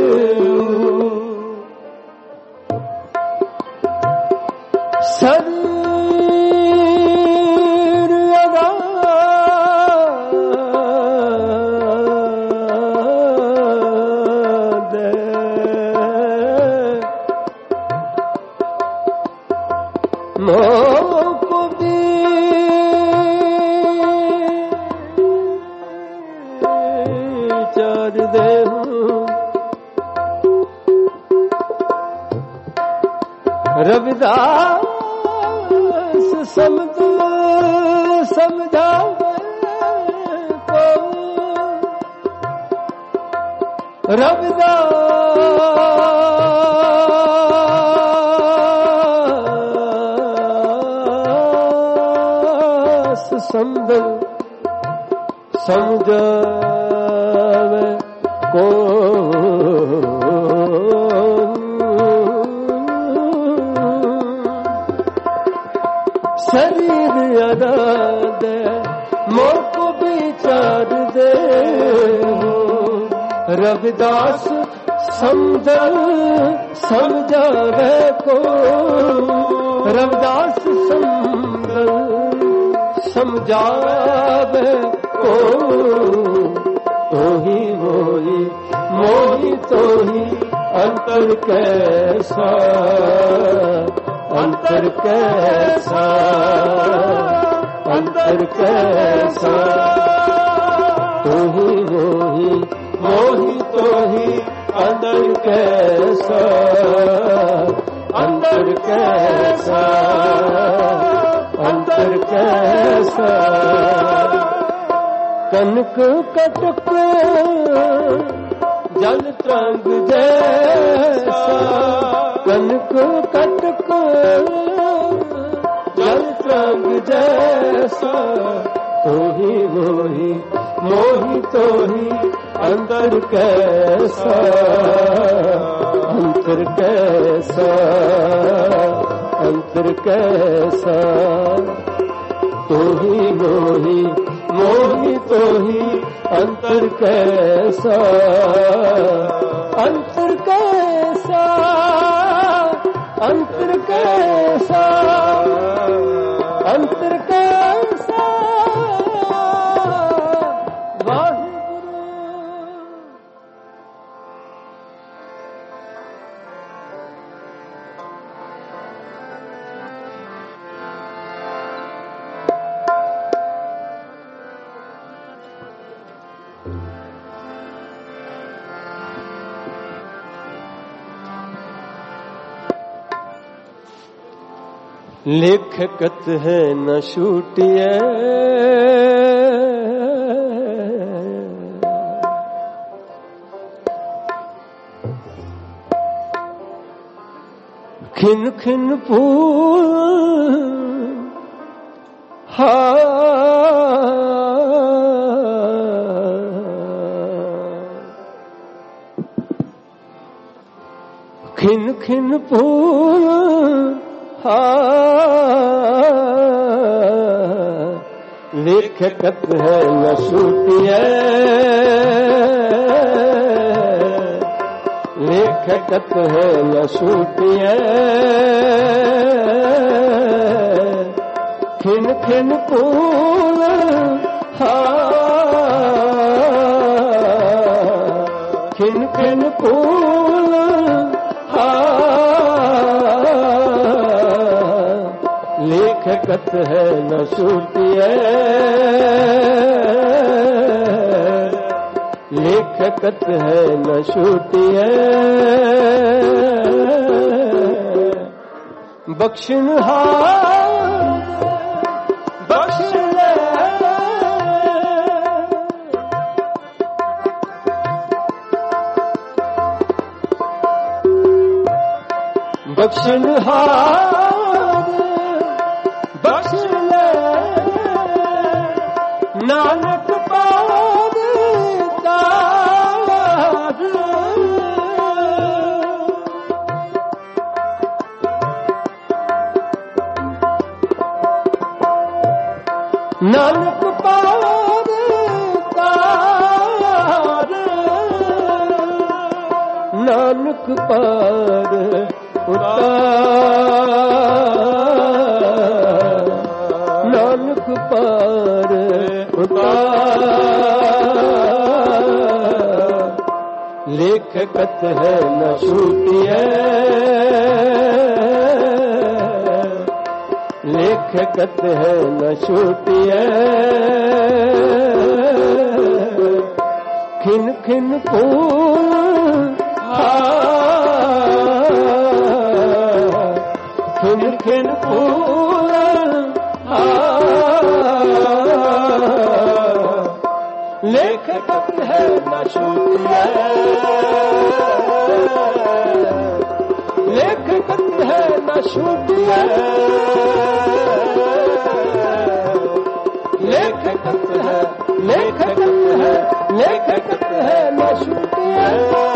शरीर अराध मोको विचार दे रविदास समझ समझावे को रविदास समझ समझावे को शरीर अनाद मोको विचार दे रविदास समझ समझावे को रविदास समझ समझावे को तोही मोही मोही तोही अंतर कैसा अंतर कैसा अंतर कैसा तोही मोही मोही तोही अंतर कैसा अंतर कैसा अंतर कैसा कनक कटक जल तरंग जैसा कनक कटक जल तरंग जैसा तोही मोही मोही तोही अंतर कैसा अंतर कैसा अंतर कैसा तोही मोही मोही तोही अंतर कैसा अंतर कैसा अंतर कैसा अंतर कैसा लेखकत है न छूटिए खिन खिन फूल खिन खिन फूल वे लेखकत है न छूटिए, लेखकत है न छूटिए। खिन खिन फूल खिन खिन फूल लेखकत है न छूटिए, लेखकत है न छूटिए। बख्शनहार बख्श ले, बख्शनहार बख्श ले, नानक पार तार। नानक पार तार, नानक पार उतार, नानक पार उतार। लेखकत है न छूटिए, लेखकत है न छूटिए। खिन खिन फूल खिन खिन फूल लेखकत है न छूटिए, लेखकत है न छूटिए। लेखकत है, लेखकत है, लेखकत है न छूटिए।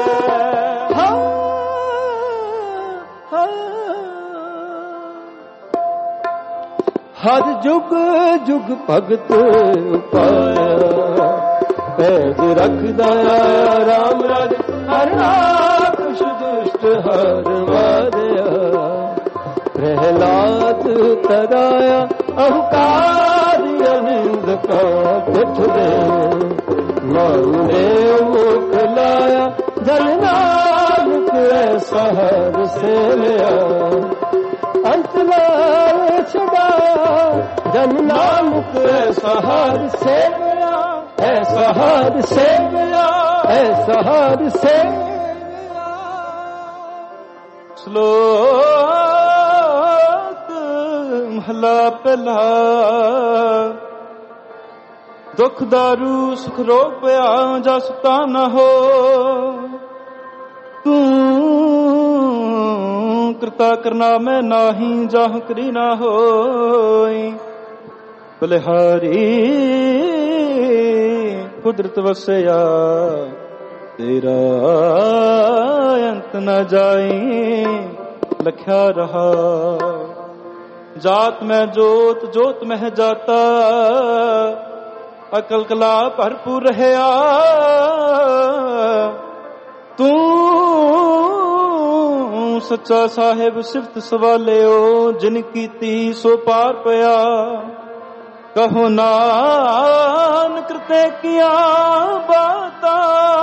हर जुग जुग भगत पाया, पैज रखदा राम राज हर राक्षस दुष्ट हर मारया। प्रहलाद तराया अहंकार अनिंद का पिठ दे, नामदेव मुख लाया जन नानक ऐसा हर से लिया। अंत लाल छड़ाया जन नानक ऐसा हर से लिया, ऐसा हर से लिया, ऐसा हर से लिया। श्लोक महला पहला। दुख दारू सुख रोग पया जा सुता न हो, तू कृता करना मैं नाही जाह करी ना होई। बलिहारी कुदरत वसया तेरा अंत न जाई, लख्या रहा जात में जोत जोत में जाता। अकल कला भरपूर रहया तू सच्चा साहिब सिफत सवालियो, जिन कीती सो पार पया। कहो नानक करते किया बाता,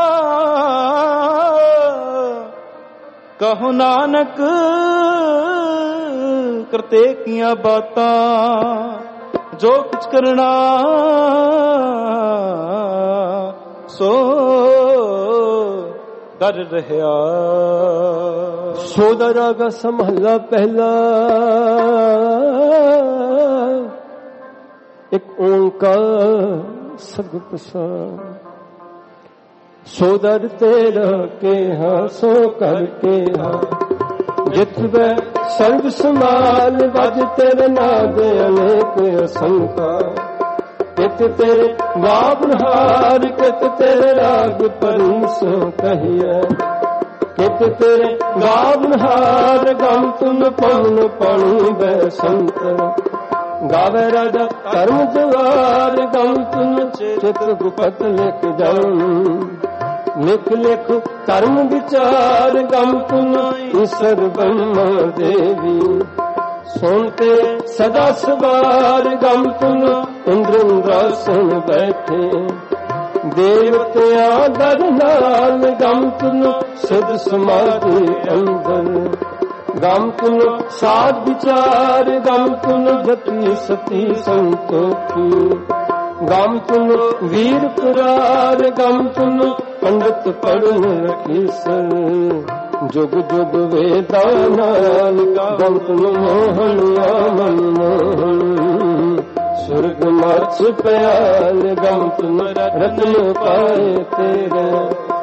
कहो नानक करते किया बाता। जो कुछ करना सो कर रहया। सोदा रागा संभाला पहला, एक ओंकार सग प्रसाद। सोदर तेरा के हाँ सो करके हाँ, जित वे सर्व समाल बज तेरे नाद अनेक असंख्या। कित तेरे वाबनहार कित तेरे राग परूसो कहिए। कित तेरे गावनहार गम तुम पवन पणु बैसंत। ਗਾਵੇ ਰਾਜਾ ਧਰਮ ਦੁਆਰ ਗਮ ਤੁਨ ਚਿਤ ਗੁਪਤ ਲਿਖ ਜਾਉ ਲਿਖ ਲਿਖ ਧਰਮ ਵਿਚਾਰ ਗਮ ਤੁਨ ਈਸ਼ਰ ਬ੍ਰਹਮਾ ਦੇਵੀ ਸੁਣਤੇ ਸਦਾ ਸਵਾਰ ਗਮ ਤੁਨ ਇੰਦਰ ਇੰਦਰਾਸਨ ਬੈਠੇ ਦੇਵਤਿਆਂ ਦਰ ਨਾਲ ਗਮ ਤੁਨ ਸਿਧ ਸਮਾਧੀ ਅੰਦਰ ਗਮ ਤੁਨ ਸਾਧ ਵਿਚਾਰ ਗਮ ਤੁਨ ਜਤੀ ਸਤੀ ਸੰਤੋਖੀ ਗਮ ਤੁਨ ਵੀਰ ਪੁਰਾਰ ਗਮ ਤੁਨ ਪੰਡਤ ਪੜਨ ਰਖੀਸਰ ਜੁਗ ਜੁਗ ਵੇਦਾਂ ਨਾਲ ਗਮ ਤੁਨ ਮੋਹਨ ਮਨ ਮੋਹਨ ਸੁਰਗ ਮਛ ਪਿਆਲ ਗਮ ਤੁਨ ਰਤਨ ਪਾਏ ਤੇਰੇ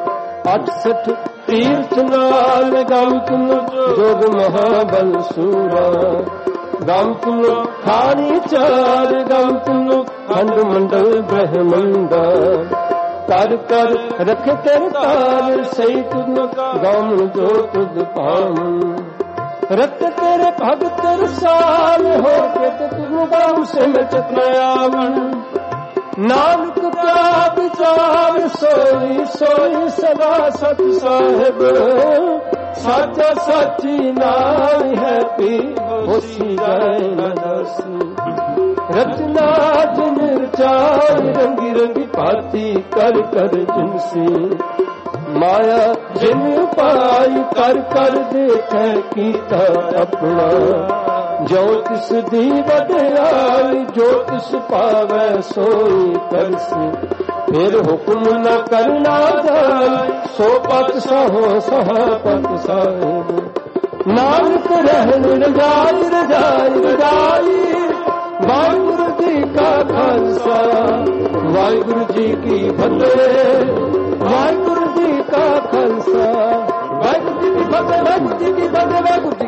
68 ਤੀਰਥ ਨਾਲ ਗਮ ਤੁਨ ਜੋਗ ਮਹਾਬਲ ਸੂਰਾ ਗਮ ਤੁਨ ਖਾਣੀ ਚਾਰ ਗਮ ਤੁਨ ਖੰਡ ਮੰਡਲ ਬ੍ਰਹਮੰਡਾ ਕਰ ਕਰ ਰਖੇ ਤੇਰੇ ਤਾਰ ਸਹੀ ਤੁਨ ਗਮ ਜੋ ਤੁਧ ਪਾਵਨ ਰਤ ਤੇਰੇ ਭਗਤ ਰਸਾਲ ਹੋ ਕੇ ਤੁਨ ਗਮ ਸਿਮਟ ਆਵਣ ਨਾਨਕ ਕਾ ਵਿਚਾਰ ਸੋਈ ਸੋਈ ਸਦਾ ਸਤ ਸਾਹਿਬ ਸਾਚਾ ਸਾਚੀ ਨਾਮ ਹੈ ਪੀ ਹੋਸੀ ਜਾਏ ਨਾ ਦਰਸੀ ਰਚਨਾ ਜਿਨ ਰਚਾਰ ਰੰਗੀ ਰੰਗੀ ਭਾਤੀ ਕਰ ਕਰ ਜਿਨਸੀ ਮਾਇਆ ਜਿਨ ਪਾਈ ਕਰ ਕਰ ਦੇਖੈ ਕੀਤਾ ਆਪਣਾ ਜੋ ਤਿਸ ਦੀ ਵਡਿਆਈ ਜੋ ਤਿਸ ਪਾਵੈ ਸੋਈ ਕਰਸੀ ਫਿਰ ਹੁਕਮ ਨ ਕਰਨਾ ਜਾਏ ਸੋ ਪਤ ਸਹੋ ਸਹਾ ਪਤ ਸਾਹਿਬ ਨਾਨਕ ਰਹਿਣ ਰਜਾਈ ਰਜਾਈ ਰਜਾਈ ਵਾਹਿਗੁਰੂ ਜੀ ਕਾ ਖਾਲਸਾ ਵਾਹਿਗੁਰੂ ਜੀ ਕੀ ਫਤਿਹ ਵਾਹਿਗੁਰੂ ਜੀ ਕਾ ਖਾਲਸਾ ਵਾਹਿਗੁਰੂ ਜੀ ਕੀ ਫਤਿਹ ਵਾਹਿਗੁਰੂ ਜੀ ਕੀ ਫਤਿਹ ਵਾਹਿਗੁਰੂ